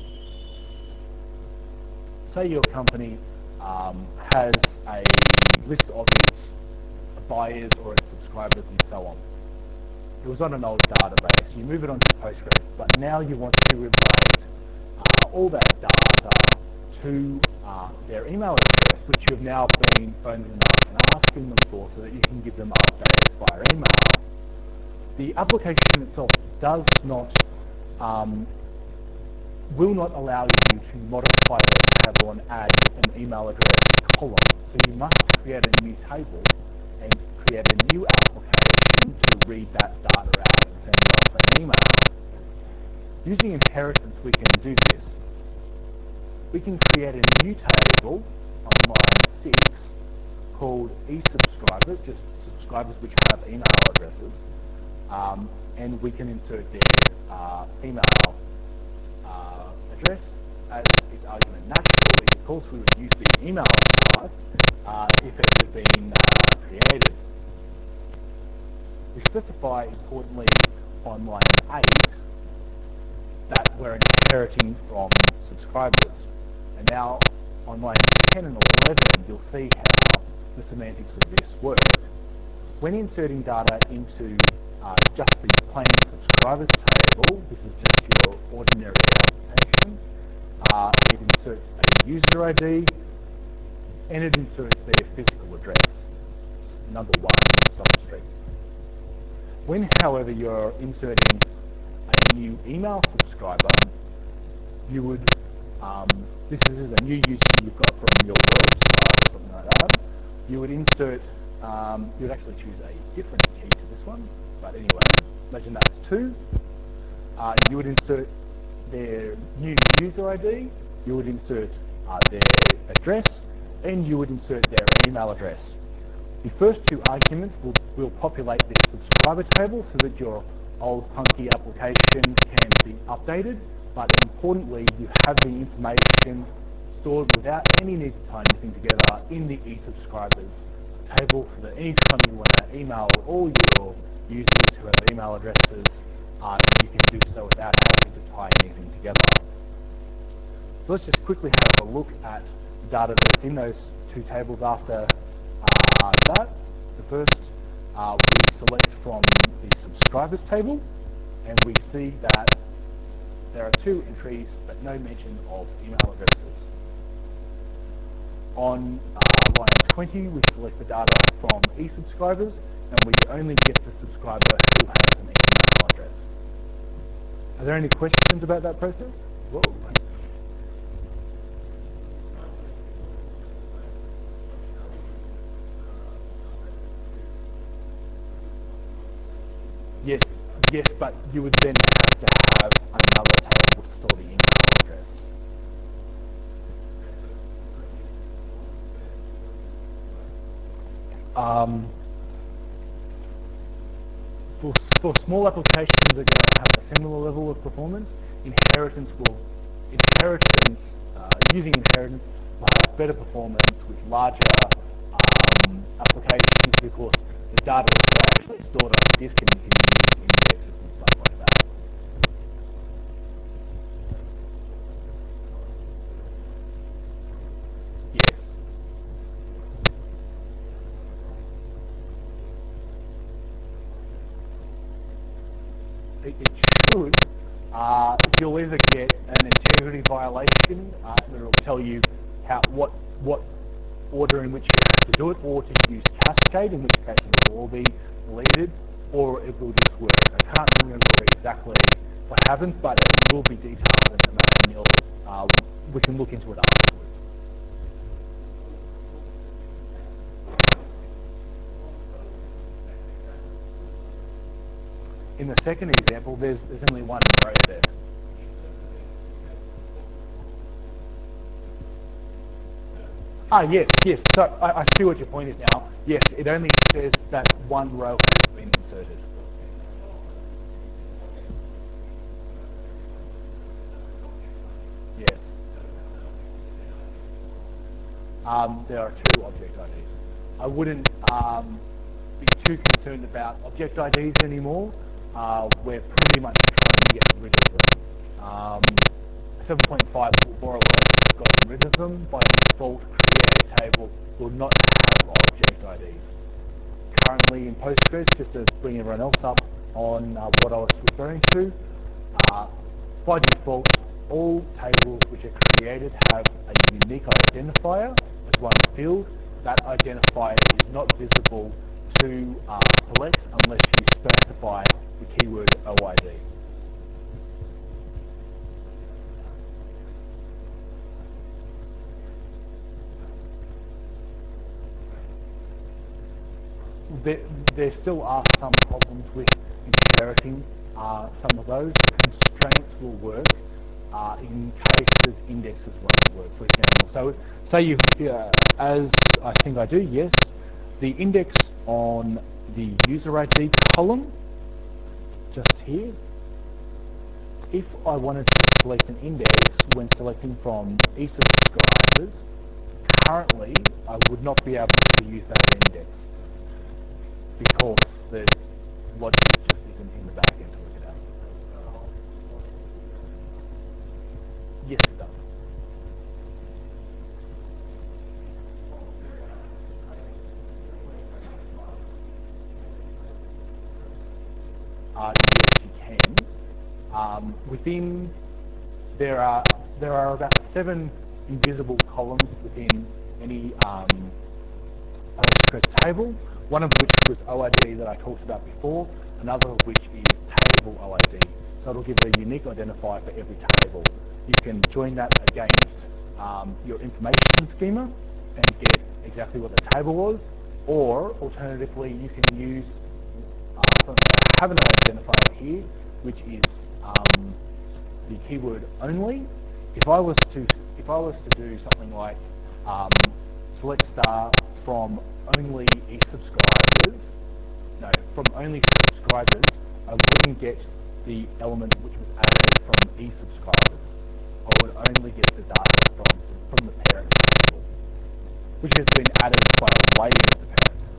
Say your company um, has a list of its buyers or its subscribers and so on. It was on an old database. You move it onto Postgres, but now you want to relate uh, all that data to uh, their email address, which you've now been phoning them up and asking them for so that you can give them updates via email. The application itself does not um, will not allow you to modify the table and add an email address column. So you must create a new table and create a new application to read that data out and send off an email. Using inheritance, we can do this. We can create a new table on line six called e-subscribers, just subscribers which have email addresses, um, and we can insert their uh, email Uh, address as its argument. Naturally, of course, we would use the email part uh, if it had been uh, created. We specify, importantly, on line eight that we're inheriting from subscribers. And now on lines ten and eleven, you'll see how the semantics of this work. When inserting data into uh, just the plain subscribers table, this is just your ordinary application, uh, it inserts a user I D and it inserts their physical address, number one Solomon Street. When, however, you're inserting a new email subscriber, you would, um, this is a new user that you've got from your website or something like that, you would insert, um, you would actually choose a different key to this one, but anyway, imagine that's two. Uh, you would insert their new user I D, you would insert uh, their address, and you would insert their email address. The first two arguments will, will populate this subscriber table so that your old clunky application can be updated, but importantly, you have the information stored without any need to tie anything together in the e-subscribers table, so that anytime you want to email all your users who have email addresses, uh, you can do so without having to tie anything together. So let's just quickly have a look at the data that's in those two tables after uh, that. The first, uh, we select from the subscribers table, and we see that there are two entries, but no mention of email addresses. On uh, line twenty, we select the data from e-subscribers, and we only get the subscriber who has an email address. Are there any questions about that process? Whoa. Yes, yes, but you would then have to have another table to store the email address. Um, for, for small applications that are going to have a similar level of performance, inheritance will, inheritance, uh, using inheritance will have better performance with larger um, applications, because the data is not actually stored on a disk and you can use indexes and stuff like that. Yes. It, it should. Uh, you'll either get an integrity violation, uh, and it'll tell you how what what order in which you have to do it, or to use Cascade, in which case it will all be deleted, or it will just work. I can't remember exactly what happens, but it will be detailed in the manual. Uh, we can look into it afterwards. In the second example, there's, there's only one row there. Ah, yes, yes. So I, I see what your point is now. Yes, it only says that one row has been inserted. Yes. Um, there are two object I Ds. I wouldn't um, be too concerned about object I Ds anymore. Uh, we're pretty much trying to get rid of them. Um, seven point five more or less has gotten rid of them. By default, create table will not have object I Ds. Currently in Postgres, just to bring everyone else up on uh, what I was referring to, uh, by default, all tables which are created have a unique identifier as one field. That identifier is not visible to uh, selects unless you specify the keyword O I D. There, there still are some problems with inheriting uh, some of those. Constraints will work uh, in cases indexes won't work, for example. So say you, uh, as I think I do, yes, the index on the user I D column, just here, if I wanted to select an index when selecting from e-subscribers, currently I would not be able to use that index, because the logic just isn't in the back end to work it out. Yes, it does. Um, within there are there are about seven invisible columns within any um, Postgres table, one of which was O I D that I talked about before, another of which is table O I D. So it'll give a unique identifier for every table. You can join that against um, your information schema and get exactly what the table was, or alternatively, you can use uh, something I haven't identified here, which is um, the keyword only. If I was to if I was to do something like um, select star from only e-subscribers, no, from only subscribers, I wouldn't get the element which was added from e-subscribers. I would only get the data from from the parent table, which has been added by way of the parent table.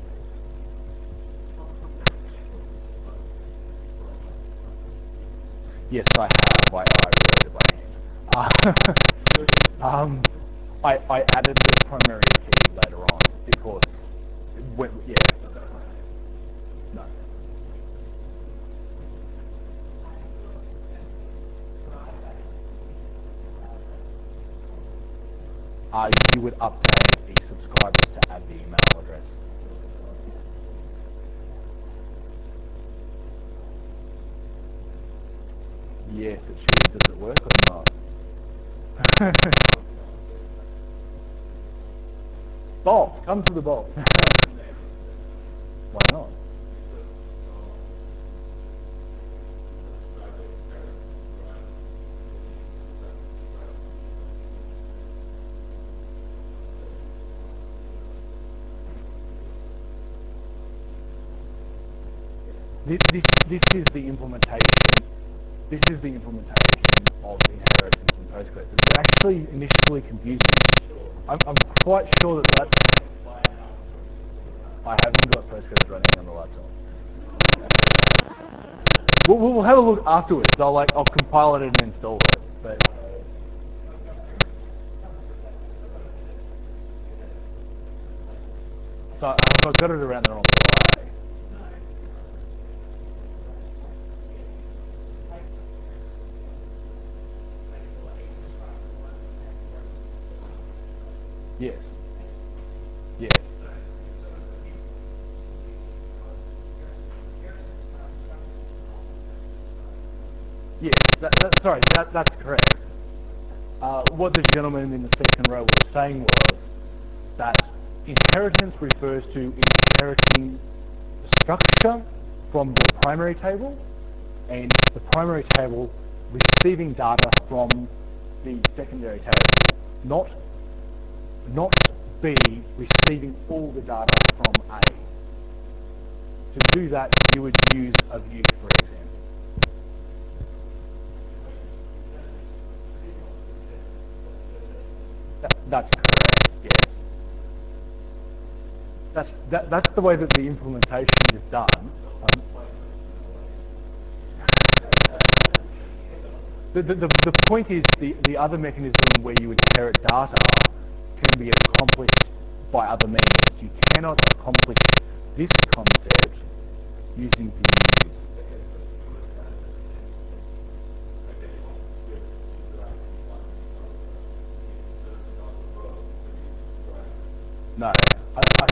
Yes, I have. I, I wrote it by hand. Uh, um, I, I added the primary key later on because, it went, yeah, no. Uh, you would update e-subscribers to add the email address. Yes, it should. Does it work or not? Bob, come to the Bob. Why not? This, this is the implementation. This is the implementation of inheritance in Postgres. It's actually initially confusing. I'm, I'm quite sure that that's. I haven't got Postgres running on the laptop. We'll, we'll have a look afterwards. I'll like I'll compile it and install it. But so have I got it around the wrong way? Yes. Yes. Yes. That, that, sorry, that, that's correct. Uh, what the gentleman in the second row was saying was that inheritance refers to inheriting the structure from your primary table, and the primary table receiving data from the secondary table, not not B receiving all the data from A. To do that, you would use a view, for example. That, that's correct, yes. That's, that, that's the way that the implementation is done. Um, the, the, the, the point is the, the other mechanism where you inherit data can be accomplished by other means. You cannot accomplish this concept using views. No, I, I,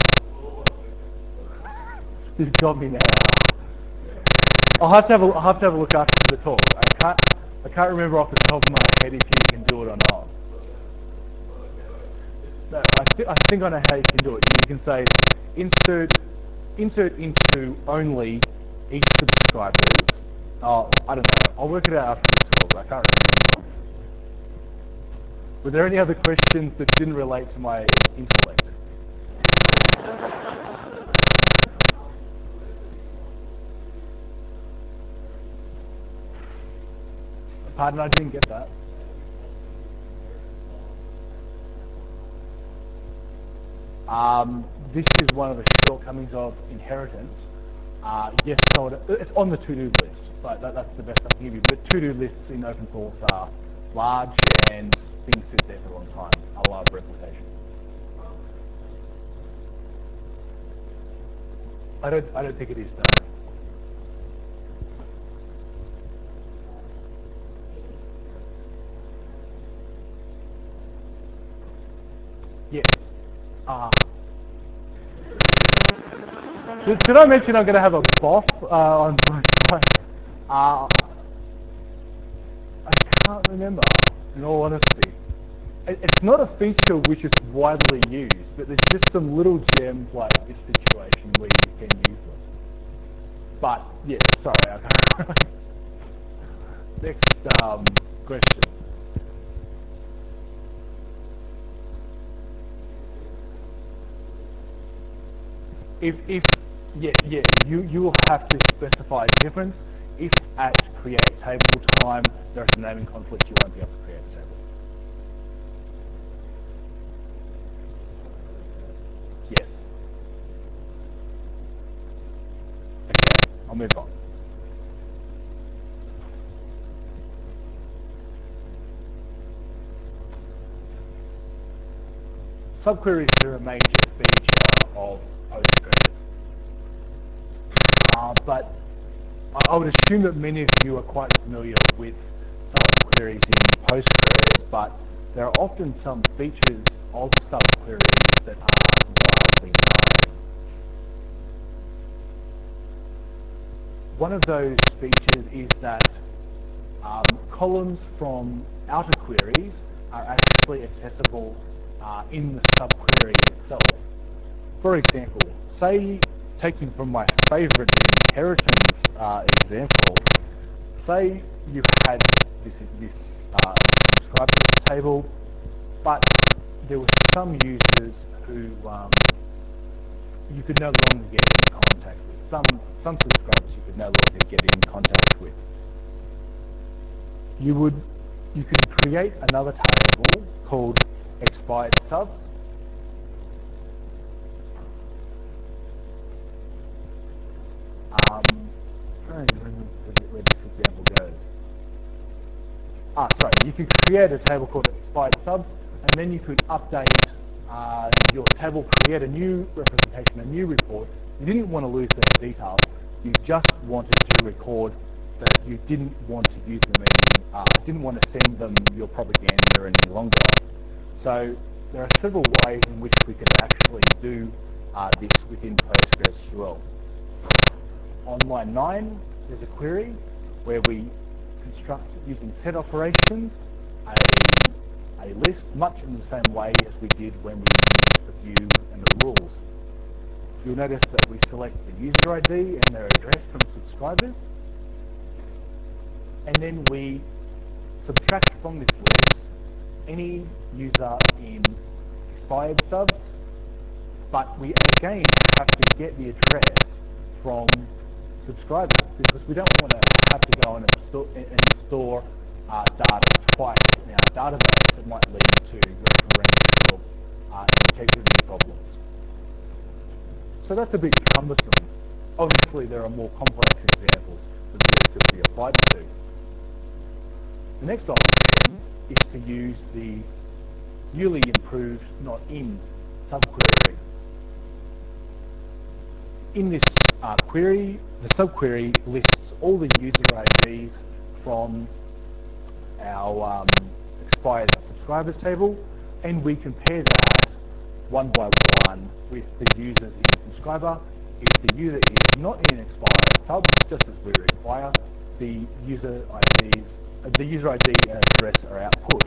you've got me now. I'll have to have a, I'll have to have a look after the talk. I can't I can't remember off the top of my head if you can do it or not. No, I, th- I think I know how you can do it. You can say insert insert into only e-subscribers. Oh, I don't know. I'll work it out after this talk. I can't remember. Were there any other questions that didn't relate to my intellect? Pardon, I didn't get that. Um, this is one of the shortcomings of inheritance. Uh, yes, so it, it's on the to-do list, but that, that's the best I can give you. But to-do lists in open source are large and things sit there for a long time, a lot of replication. I don't, I don't think it is, no. Uh, did, did I mention I'm going to have a B O F uh, on my slide? Uh, I can't remember, in all honesty. It, it's not a feature which is widely used, but there's just some little gems like this situation where you can use them. But yeah, sorry. I can't. Next um, question. If, if yeah, yeah, you, you will have to specify a difference. If at create table time there is a naming conflict, you won't be able to create a table. Yes. Okay, I'll move on. Subqueries are a major feature of Postgres. Uh, but I, I would assume that many of you are quite familiar with subqueries in Postgres, but there are often some features of subqueries that are widely known. One of those features is that um, columns from outer queries are actually accessible uh, in the subquery itself. For example, say, taking from my favorite inheritance uh, example, say you had this, this uh, subscriber table, but there were some users who um, you could no longer get in contact with. Some, some subscribers you could no longer get in contact with. You would, you could create another table called expired subs. Um, trying to remember where this example goes. Ah, sorry, you could create a table called expired subs, and then you could update uh, your table, create a new representation, a new report. You didn't want to lose those details. You just wanted to record that you didn't want to use them any, uh, didn't want to send them your propaganda any longer. So there are several ways in which we could actually do uh, this within PostgreSQL. On line nine, there's a query where we construct, using set operations, a, a list, much in the same way as we did when we used the view and the rules. You'll notice that we select the user I D and their address from subscribers, and then we subtract from this list any user in expired subs, but we again have to get the address from subscribers because we don't want to have to go and store, and store uh, data twice in our database. It might lead to referential uh, integrity problems. So that's a bit cumbersome. Obviously, there are more complex examples that this could be applied to. The next option is to use the newly improved not in subquery. In this uh, query, the subquery lists all the user I Ds from our um, expired subscribers table, and we compare that one by one with the users in subscriber. If the user is not in expired subs, just as we require, the user I Ds, uh, the user I D and address are output.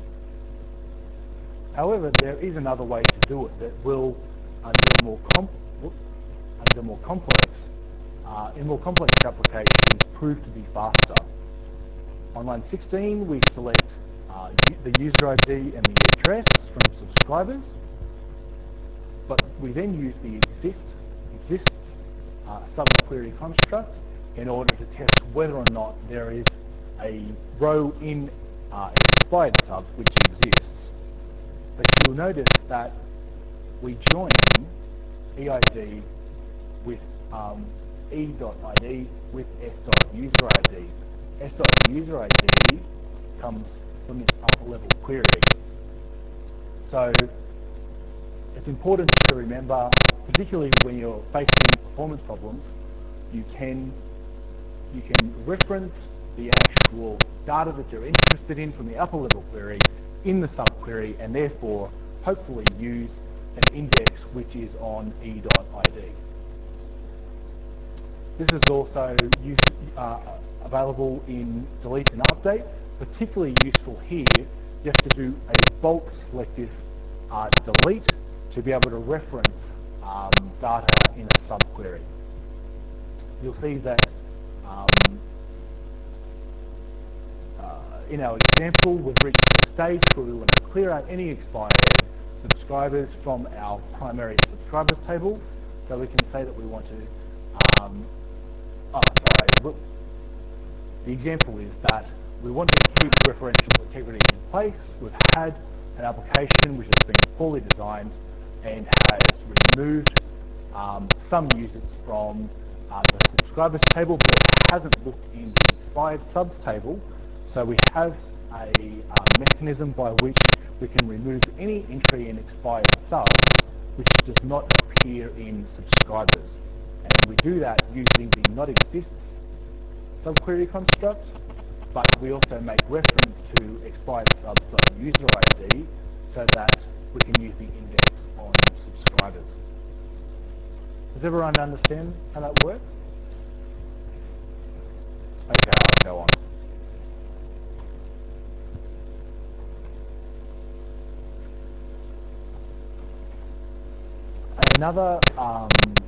However, there is another way to do it that will, under more comp under more complex, uh, in more complex applications, prove to be faster. On line sixteen, we select uh, the user I D and the address from subscribers, but we then use the exist exists uh, subquery construct in order to test whether or not there is a row in uh, expired subs which exists. But you'll notice that we join E I D with um, e.id with s.userid. s.userid comes from this upper level query. So it's important to remember, particularly when you're facing performance problems, you can, you can reference the actual data that you're interested in from the upper level query in the subquery, and therefore hopefully use an index which is on e dot I D. This is also use, uh, available in delete and update. Particularly useful here, you have to do a bulk selective uh, delete to be able to reference um, data in a subquery. You'll see that um, uh, in our example, we've reached the stage where we want to clear out any expired subscribers from our primary subscribers table. So we can say that we want to, um, oh, sorry, the example is that we want to keep referential integrity in place. We've had an application which has been poorly designed and has removed um, some users from uh, the subscribers table, but it hasn't looked in the expired subs table. So we have a uh, mechanism by which we can remove any entry in expired subs which does not appear in subscribers. And we do that using the not exists subquery construct, but we also make reference to expired subs.user I D so that we can use the index on subscribers. Does everyone understand how that works? Okay, I'll go on. Another um,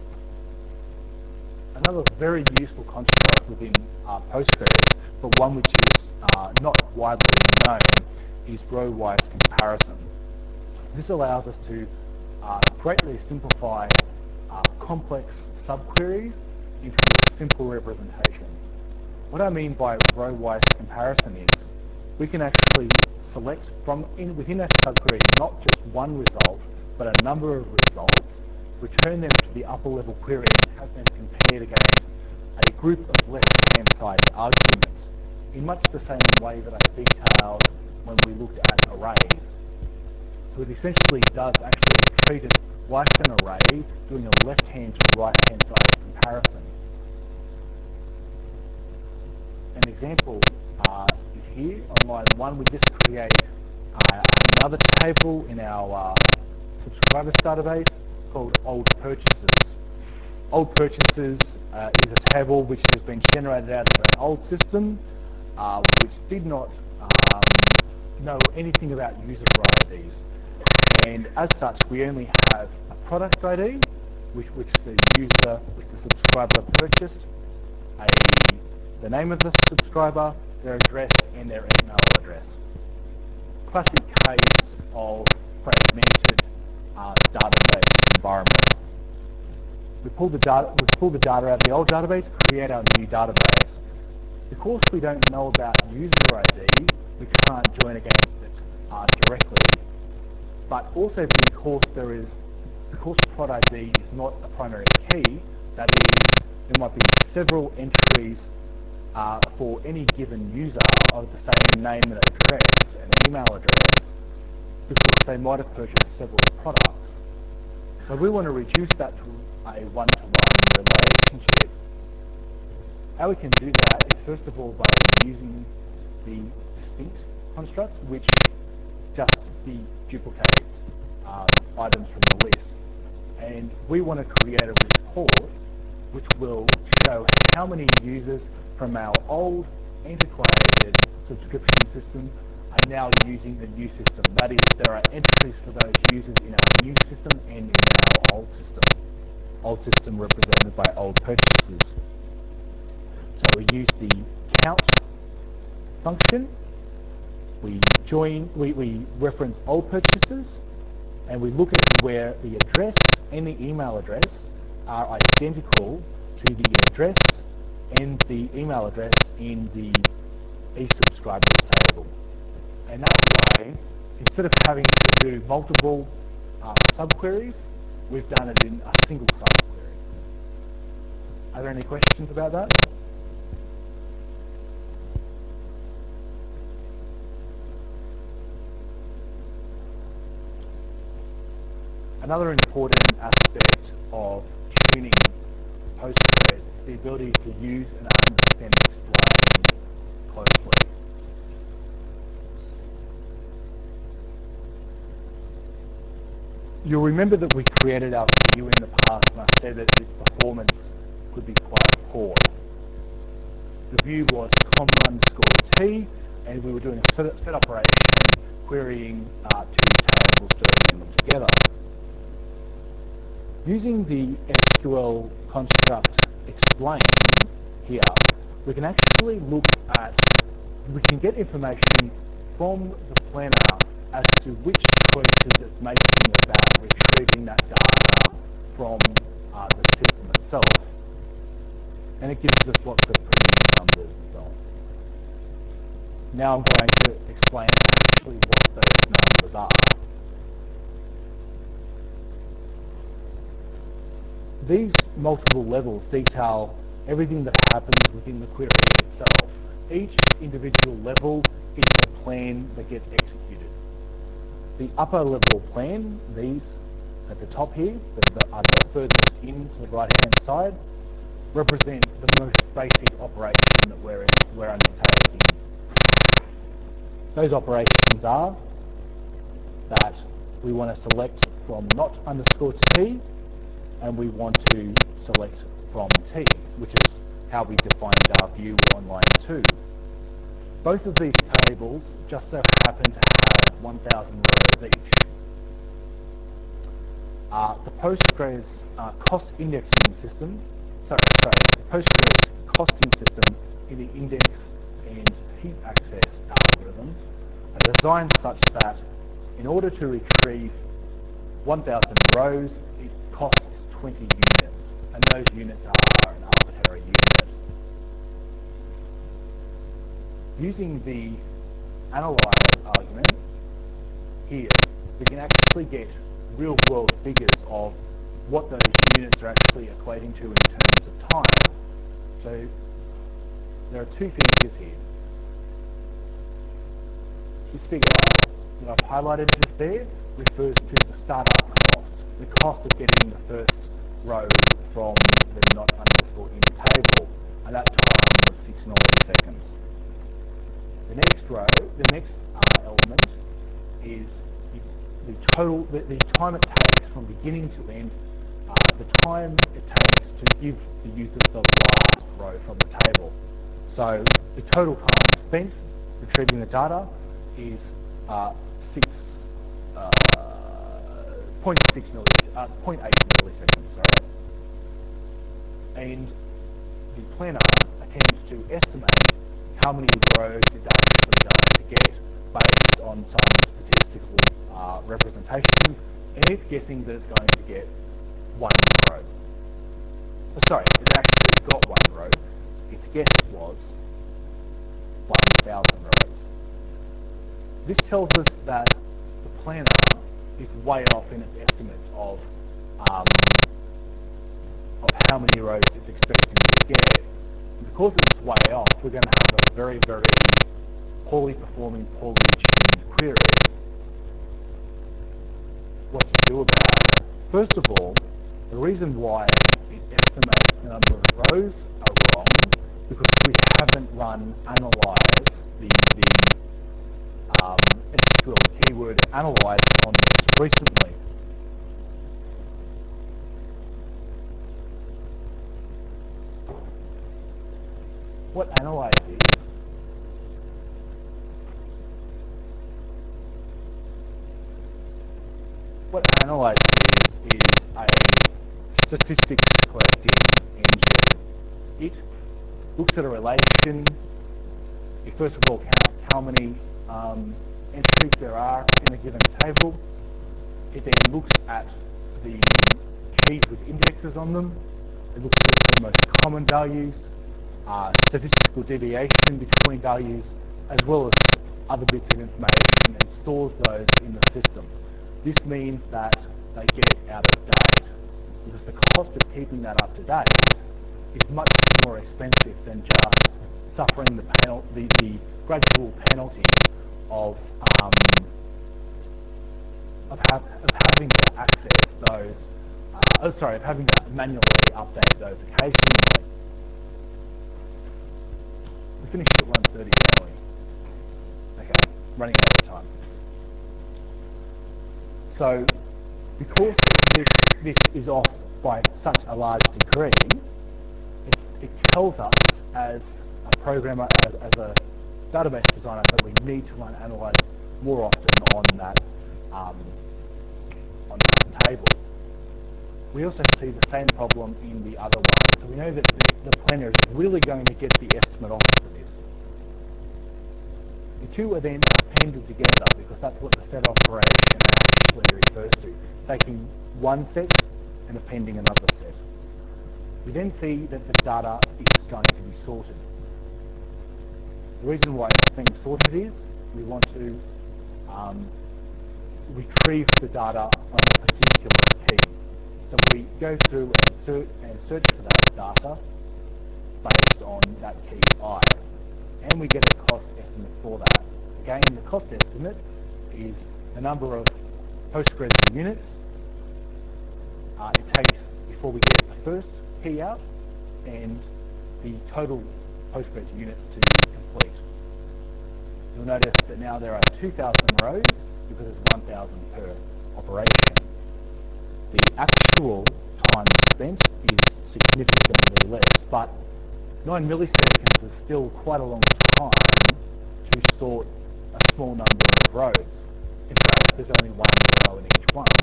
Another very useful construct within uh, Postgres, but one which is uh, not widely known, is row-wise comparison. This allows us to uh, greatly simplify uh, complex subqueries into a simple representation. What I mean by row-wise comparison is we can actually select from in, within a subquery not just one result, but a number of results, return them to the upper level query and have them compared against a group of left-hand side arguments in much the same way that I detailed when we looked at arrays. So it essentially does actually treat it like an array, doing a left-hand to right-hand side comparison. An example uh, is here on line one. We just create uh, another table in our uh, subscribers database called old purchases. Old purchases uh, is a table which has been generated out of an old system uh, which did not um, know anything about user I Ds. And as such, we only have a product I D, which, which the user, which the subscriber purchased, a, the name of the subscriber, their address, and their email address. Classic case of fragmented uh, database environment. We pull the data, we pull the data out of the old database, create our new database. Because we don't know about user I D, we can't join against it uh, directly. But also because there is, because prod I D is not a primary key, that is, there might be several entries uh, for any given user of the same name and address and email address, because they might have purchased several products. So we want to reduce that to a one-to-one relationship. How we can do that is first of all by using the distinct construct, which just deduplicates um, items from the list. And we want to create a report which will show how many users from our old antiquated subscription system are now using the new system. That is, there are entries for those users in our new system and in our old system. Old system represented by old purchases. So we use the count function. We join, we, we reference old purchases, and we look at where the address and the email address are identical to the address and the email address in the e-subscribers table. And that way, instead of having to do multiple uh, subqueries, we've done it in a single subquery. Are there any questions about that? Another important aspect of tuning Postgres is the ability to use and understand explain closely. You'll remember that we created our view in the past, and I said that its performance could be quite poor. The view was com underscore t, and we were doing a set, set operation, querying uh, two tables, joining them together. Using the S Q L construct explain here, we can actually look at, we can get information from the planner as to which choices it's making about retrieving that data from uh, the system itself. And it gives us lots of pretty numbers and so on. Now I'm going to explain actually what those numbers are. These multiple levels detail everything that happens within the query itself. Each individual level is the plan that gets executed. The upper level plan, these at the top here, that are the furthest in to the right hand side, represent the most basic operation that we're, in, we're undertaking. Those operations are that we want to select from not underscore t, and we want to select from t, which is how we defined our view on line two. Both of these tables just so happen to have one thousand rows each. Uh, the Postgres uh, cost indexing system, sorry, sorry, the Postgres costing system in the index and heap access algorithms are designed such that in order to retrieve one thousand rows, it costs twenty units, and those units are an arbitrary unit. Using the analyze argument here, we can actually get real-world figures of what those units are actually equating to in terms of time. So there are two figures here. This figure that I've highlighted just there refers to the startup cost, the cost of getting the first row from the not underscore in table, and that time was six milliseconds. The next row, the next uh, element is the, the total, the, the time it takes from beginning to end, uh, the time it takes to give the user the last row from the table. So the total time spent retrieving the data is uh, six, uh, zero point six millis, uh, zero point eight milliseconds, sorry. And the planner attempts to estimate how many rows is that actually going to get based on some statistical uh, representations, and it's guessing that it's going to get one row. Oh, sorry, it actually got one row. Its guess was one thousand rows. This tells us that the planner is way off in its estimates of um, of how many rows it's expecting to get. Because it's way off, we're going to have a very, very poorly performing, poorly tuned query. What to do about it? First of all, the reason why it estimates the number of rows are wrong because we haven't run analyze, the, the um, S Q L keyword analyze on this recently. What analyze is, what analyze is, is a statistics collecting engine. It looks at a relation. It first of all counts how many um, entries there are in a given table. It then looks at the keys with indexes on them. It looks at the most common values, uh, statistical deviation between values, as well as other bits of information, and stores those in the system. This means that they get out of date, because the cost of keeping that up to date is much more expensive than just suffering the, penal the, the gradual penalty of, um, of, ha of having to access those, uh, oh, sorry, of having to manually update those occasionally. We finished at one thirty, weren't we? Okay, running over time. So Because this, this is off by such a large degree, it, it tells us as a programmer, as, as a database designer, that we need to run analyze more often on that, um, on that table. We also see the same problem in the other one. So we know that the, the planner is really going to get the estimate off for this. The two are then appended together because that's what the set operation actually refers to, taking one set and appending another set. We then see that the data is going to be sorted. The reason why it's being sorted is we want to um, retrieve the data on a particular key. So we go through and search, and search for that data based on that key I, and we get a cost estimate for that. Again, the cost estimate is the number of Postgres units uh, it takes before we get the first key out, and the total Postgres units to complete. You'll notice that now there are two thousand rows because there's one thousand per operation. The actual time spent is significantly less, but nine milliseconds is still quite a long time to sort a small number of rows. In fact, there's only one row in each one.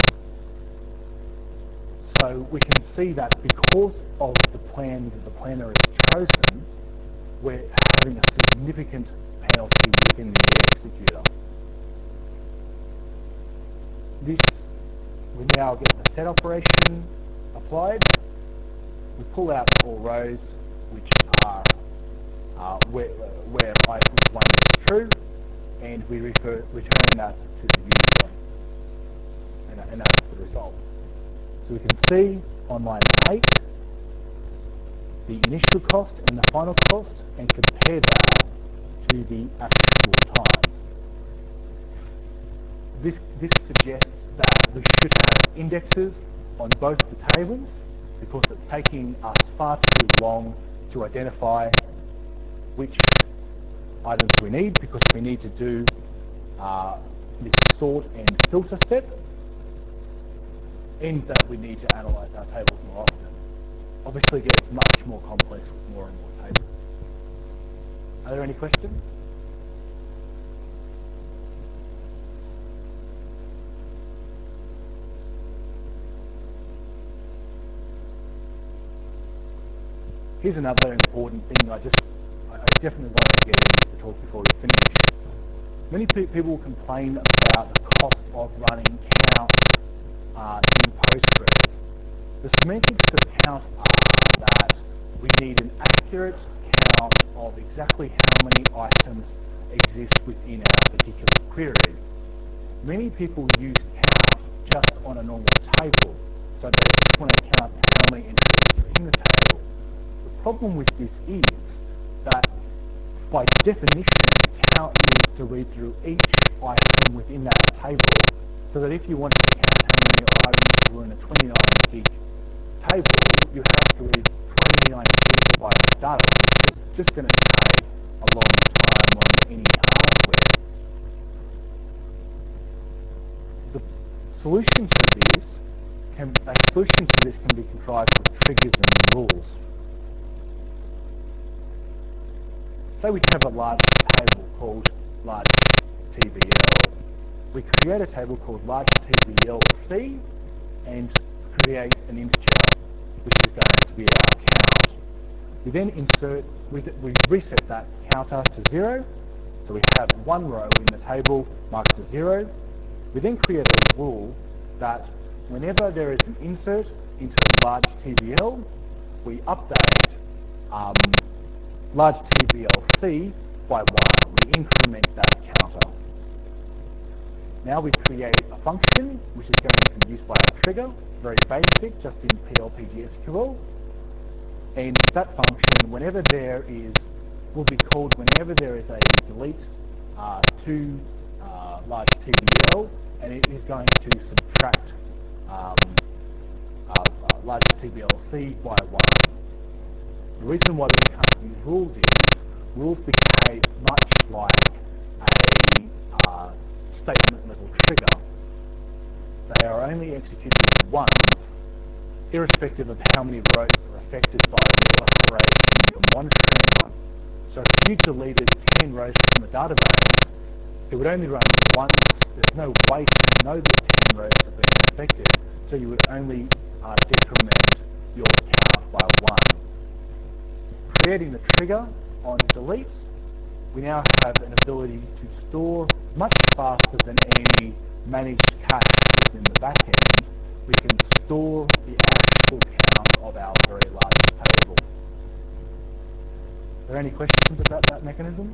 So we can see that because of the plan that the planner has chosen, we're having a significant penalty within the executor. This, we now get the set operation applied. We pull out all rows which are uh, where, where I equals one is true, and we refer, return that to the user, and, and that's the result. So we can see on line eight the initial cost and the final cost, and compare that to the actual time. This, this suggests that we should have indexes on both the tables because it's taking us far too long to identify which items we need, because we need to do uh, this sort and filter step, and that we need to analyze our tables more often. Obviously, it gets much more complex with more and more tables. Are there any questions? Here's another important thing I just, I definitely want to get into the talk before we finish. Many pe people complain about the cost of running count uh, in Postgres. The semantics of count are that we need an accurate count of exactly how many items exist within our particular query. Many people use count just on a normal table, so they just want to count how many entries are in the table. The problem with this is that by definition, count needs to read through each item within that table, so that if you wanted to count how many items were in a twenty-nine gig table, you have to read twenty-nine gigabytes of data, which is just, just going to take a long time on any hardware. The solution to this can, a solution to this can be contrived with triggers and rules. Say we have a large table called large T V L. We create a table called large T V L C and create an integer, which is going to be our count. We then insert, we, we reset that counter to zero, so we have one row in the table marked as zero. We then create a rule that whenever there is an insert into large T V L, we update um, large T V L C by one. We increment that counter. Now we create a function which is going to be used by a trigger, very basic, just in P L P G S Q L. And that function, whenever there is, will be called whenever there is a delete uh, to uh, large T V L, and it is going to subtract um, uh, uh, large T V L C by one. The reason why we can't use rules is rules behave much like a uh, statement level trigger. they are only executable once, irrespective of how many rows are affected by the operation you're monitoring. So if you deleted ten rows from the database, it would only run once. There's no way to know that ten rows have been affected, so you would only uh, decrement your count by one. Creating the trigger on delete, we now have an ability to store much faster than any managed cache within the backend. We can store the actual count of our very largest table. Are there any questions about that mechanism?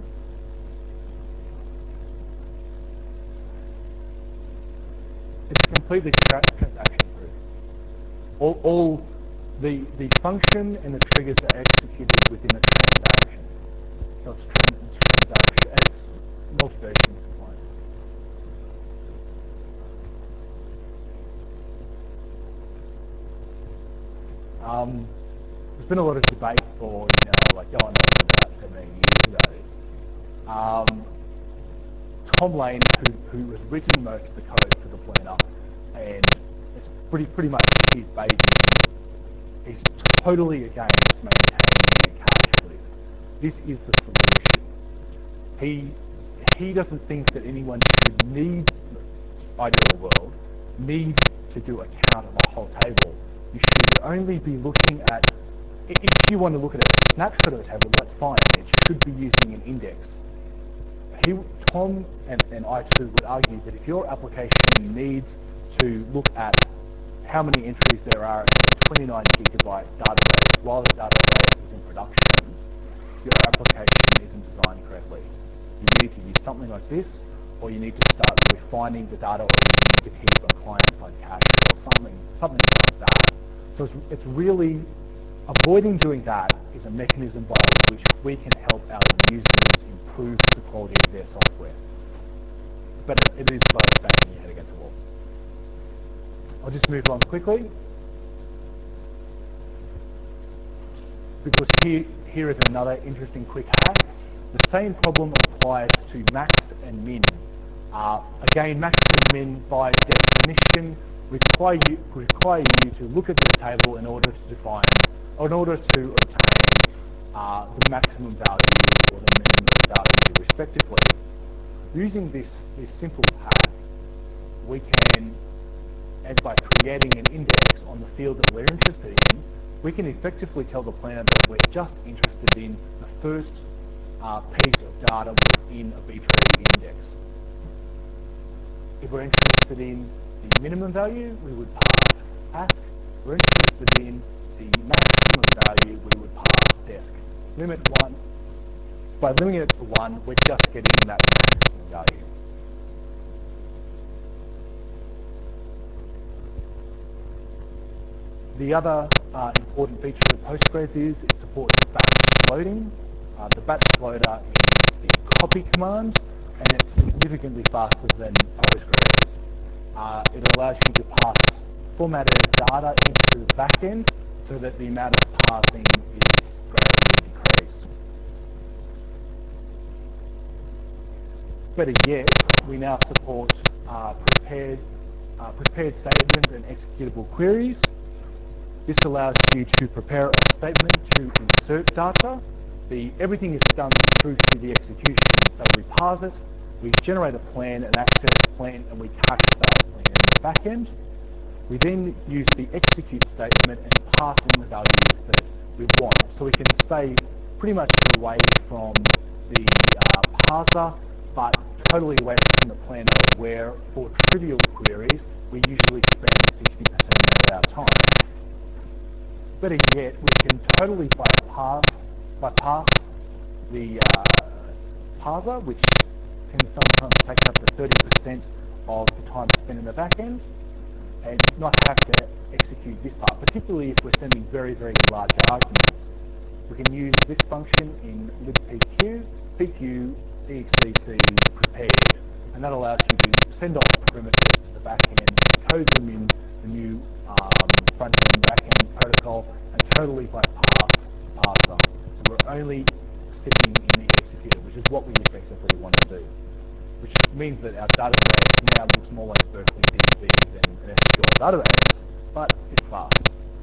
It's completely tra transaction proof. All, all the, the function and the triggers are executed within a transaction. So it's, tran it's transaction, it's multi-version compliant. Um, there's been a lot of debate for, you know, like going on for about seventeen years ago. Um, Tom Lane, who, who has written most of the code for the planner, and it's pretty pretty much his baby. He's, he's totally against maintaining a cache for this. This is the solution. He he doesn't think that anyone should need, ideal world, need to do a count of a whole table. You should only be looking at, if you want to look at a snapshot of a table, that's fine. It should be using an index. He, Tom and, and I too would argue that if your application needs to look at how many entries there are in a twenty-nine gigabyte database while the database is in production, your application isn't designed correctly. You need to use something like this, or you need to start refining the data, or you need to keep a client-side cache, or something, something like that. So it's, it's really, avoiding doing that is a mechanism by which we can help our users improve the quality of their software. But it, it is like banging your head against a wall. I'll just move on quickly, because here, here is another interesting quick hack. The same problem applies to max and min. Uh, again, max and min by definition require you, require you to look at this table in order to define, or in order to obtain uh, the maximum value or the minimum value respectively. Using this, this simple hack, we can, and by creating an index on the field that we're interested in, we can effectively tell the planner that we're just interested in the first uh, piece of data within a B tree index. If we're interested in the minimum value, we would pass ask. If we're interested in the maximum value, we would pass desc. Limit one. By limiting it to one, we're just getting that maximum value. The other uh, important feature of Postgres is it supports batch loading. Uh, the batch loader is the copy command, and it's significantly faster than Postgres. Uh, it allows you to pass formatted data into the backend so that the amount of parsing is greatly decreased. Better yet, we now support uh, prepared, uh, prepared statements and executable queries. This allows you to prepare a statement to insert data. The, everything is done through to the execution. So we parse it, we generate a plan, an access plan, and we cache that plan in the back end. We then use the execute statement and pass in the values that we want. So we can stay pretty much away from the uh, parser, but totally away from the planner, where for trivial queries, we usually spend sixty percent of our time. Better yet, we can totally bypass, bypass the uh, parser, which can sometimes take up to thirty percent of the time spent in the back end, and not have to execute this part, particularly if we're sending very, very large arguments. We can use this function in libpq, pq exec prepared, and that allows you to send off primitives to the back end, encode them in the new um, front end, back end protocol, and totally bypass the parser. So we're only sitting in the executor, which is what we effectively want to do, which means that our database now looks more like Berkeley D speed than an S Q L database, but it's fast.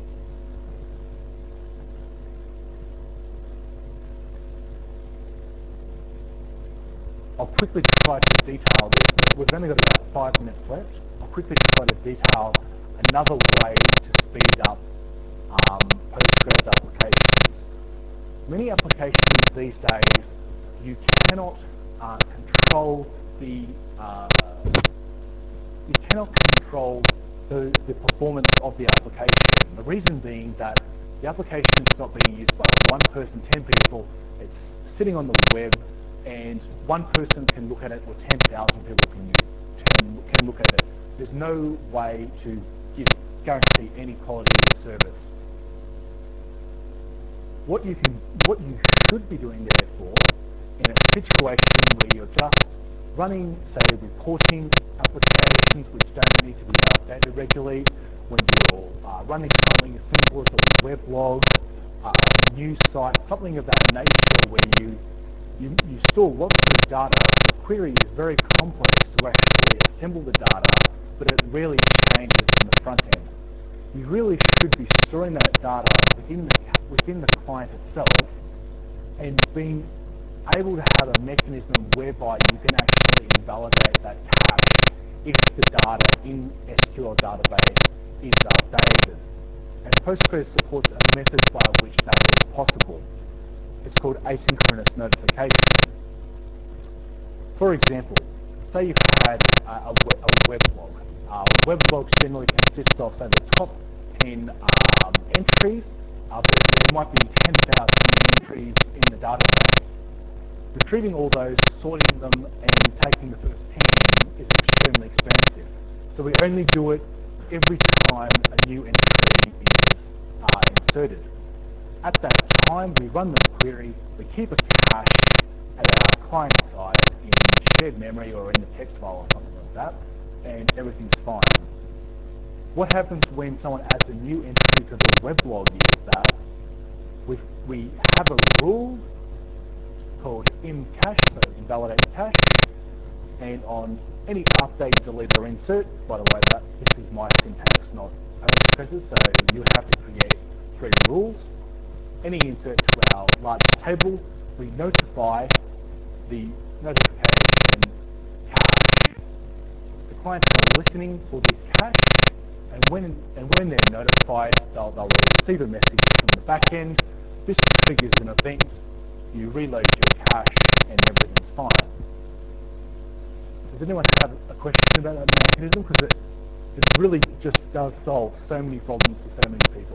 I'll quickly try to detail this. We've only got about five minutes left. I'll quickly try to detail another way to speed up um, Postgres applications. Many applications these days, you cannot uh, control the uh, you cannot control the, the performance of the application. The reason being that the application is not being used by one person, ten people. It's sitting on the web, and one person can look at it, or ten thousand people can, use, can, can look at it. There's no way to give guarantee any quality of service. What you can, what you should be doing, therefore, in a situation where you're just running, say, reporting applications which don't need to be updated regularly, when you're uh, running something as simple as a weblog, uh, a news site, something of that nature where you, you, you store lots of data. The query is very complex to actually assemble the data, but it rarely changes in the front end. You really should be storing that data within the, within the client itself, and being able to have a mechanism whereby you can actually invalidate that cache if the data in S Q L database is outdated. And Postgres supports a method by which that is possible. It's called asynchronous notification. For example, say you've had a, a, web, a weblog. Uh, weblogs generally consist of, say, the top ten um, entries, uh, but there might be ten thousand entries in the database. Retrieving all those, sorting them, and taking the first ten in is extremely expensive. So we only do it every time a new entry is uh, inserted. At that time, we run the query, we keep a cache at our client side in shared memory or in the text file or something like that, and everything's fine. What happens when someone adds a new entry to the weblog is that we've, we have a rule called imcache, so invalidate cache, and on any update, delete, or insert, by the way, that this is my syntax, not Postgres, so you have to create three rules. Any insert to our large table, we notify the notification cache. The clients are listening for this cache, and when and when they're notified, they'll, they'll receive a message from the back end. This triggers an event. You reload your cache, and everything's fine. Does anyone have a question about that mechanism? Because it, it really just does solve so many problems for so many people.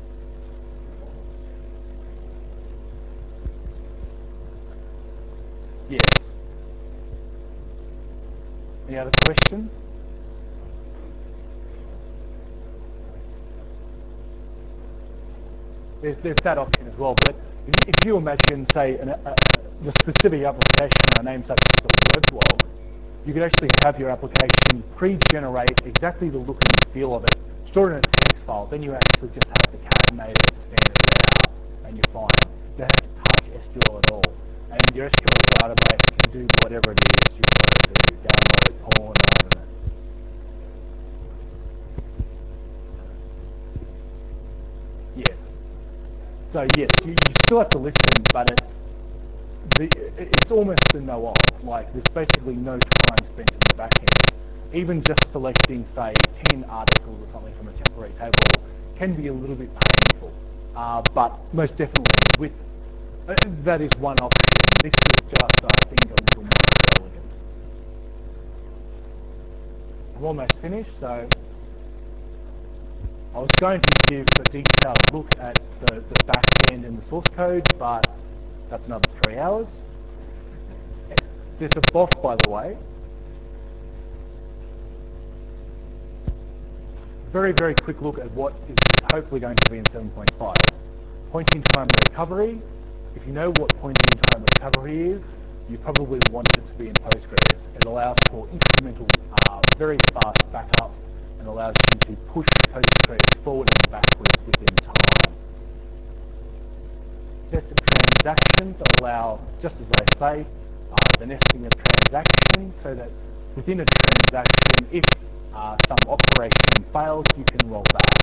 Yes. Any other questions? There's, there's that option as well, but if, if you imagine, say, an, a, the specific application, our name such as a weblog, you could actually have your application pre-generate exactly the look and feel of it, store it in a text file, then you actually just have the cat and native with the standard layout, and you're fine. You don't have to touch S Q L at all. And your S Q L database can do whatever it is you want it to do, download porn or I don't know. Yes. So yes, you, you still have to listen, but it's the, it's almost a no-op. Like there's basically no time spent in the back end. Even just selecting, say, ten articles or something from a temporary table can be a little bit painful. Uh, but most definitely, with uh, that is one option. This is just, I think, a little more elegant. I'm almost finished, so I was going to give a detailed look at the, the back end and the source code, but that's another three hours. There's a B O F, by the way. Very, very quick look at what is hopefully going to be in seven point five. Point-in-time recovery. If you know what point-in-time recovery is, you probably want it to be in Postgres. It allows for incremental, uh, very fast backups and allows you to push Postgres forward and backwards within time. Nested transactions allow, just as they say, uh, the nesting of transactions, so that within a transaction, if uh, some operation fails, you can roll back.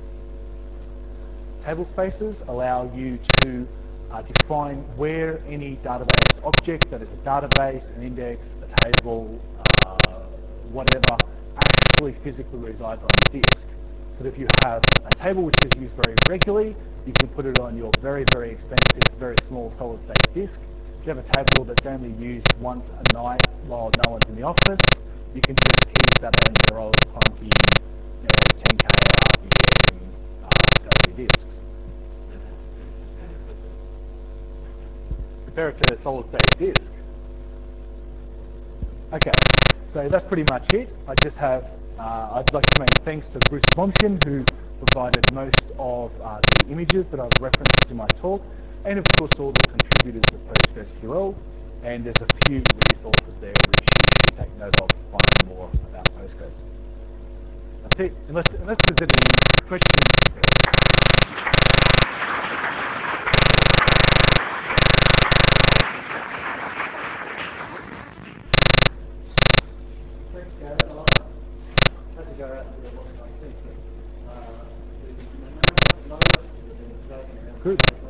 Table spaces allow you to uh, define where any database object, that is a database, an index, a table, uh, whatever, actually physically resides on your disk. So that if you have a table which is used very regularly, you can put it on your very, very expensive, very small solid state disk. If you have a table that's only used once a night while no one's in the office, you can just keep that on your old clunky, you know, ten K R P M uh, SCSI disks. Compare it to a solid state disk. Okay, so that's pretty much it. I just have, uh, I'd like to make thanks to Bruce Slomshin, who provided most of uh, the images that I've referenced in my talk, and of course all the contributors of PostgreSQL. And there's a few resources there which you should take note of to find more about Postgres. That's it, unless, unless there's any questions first. Thanks, Gareth. I had to go out and do a lot of I T, but uh, the amount of notes that have been taken around Good. the place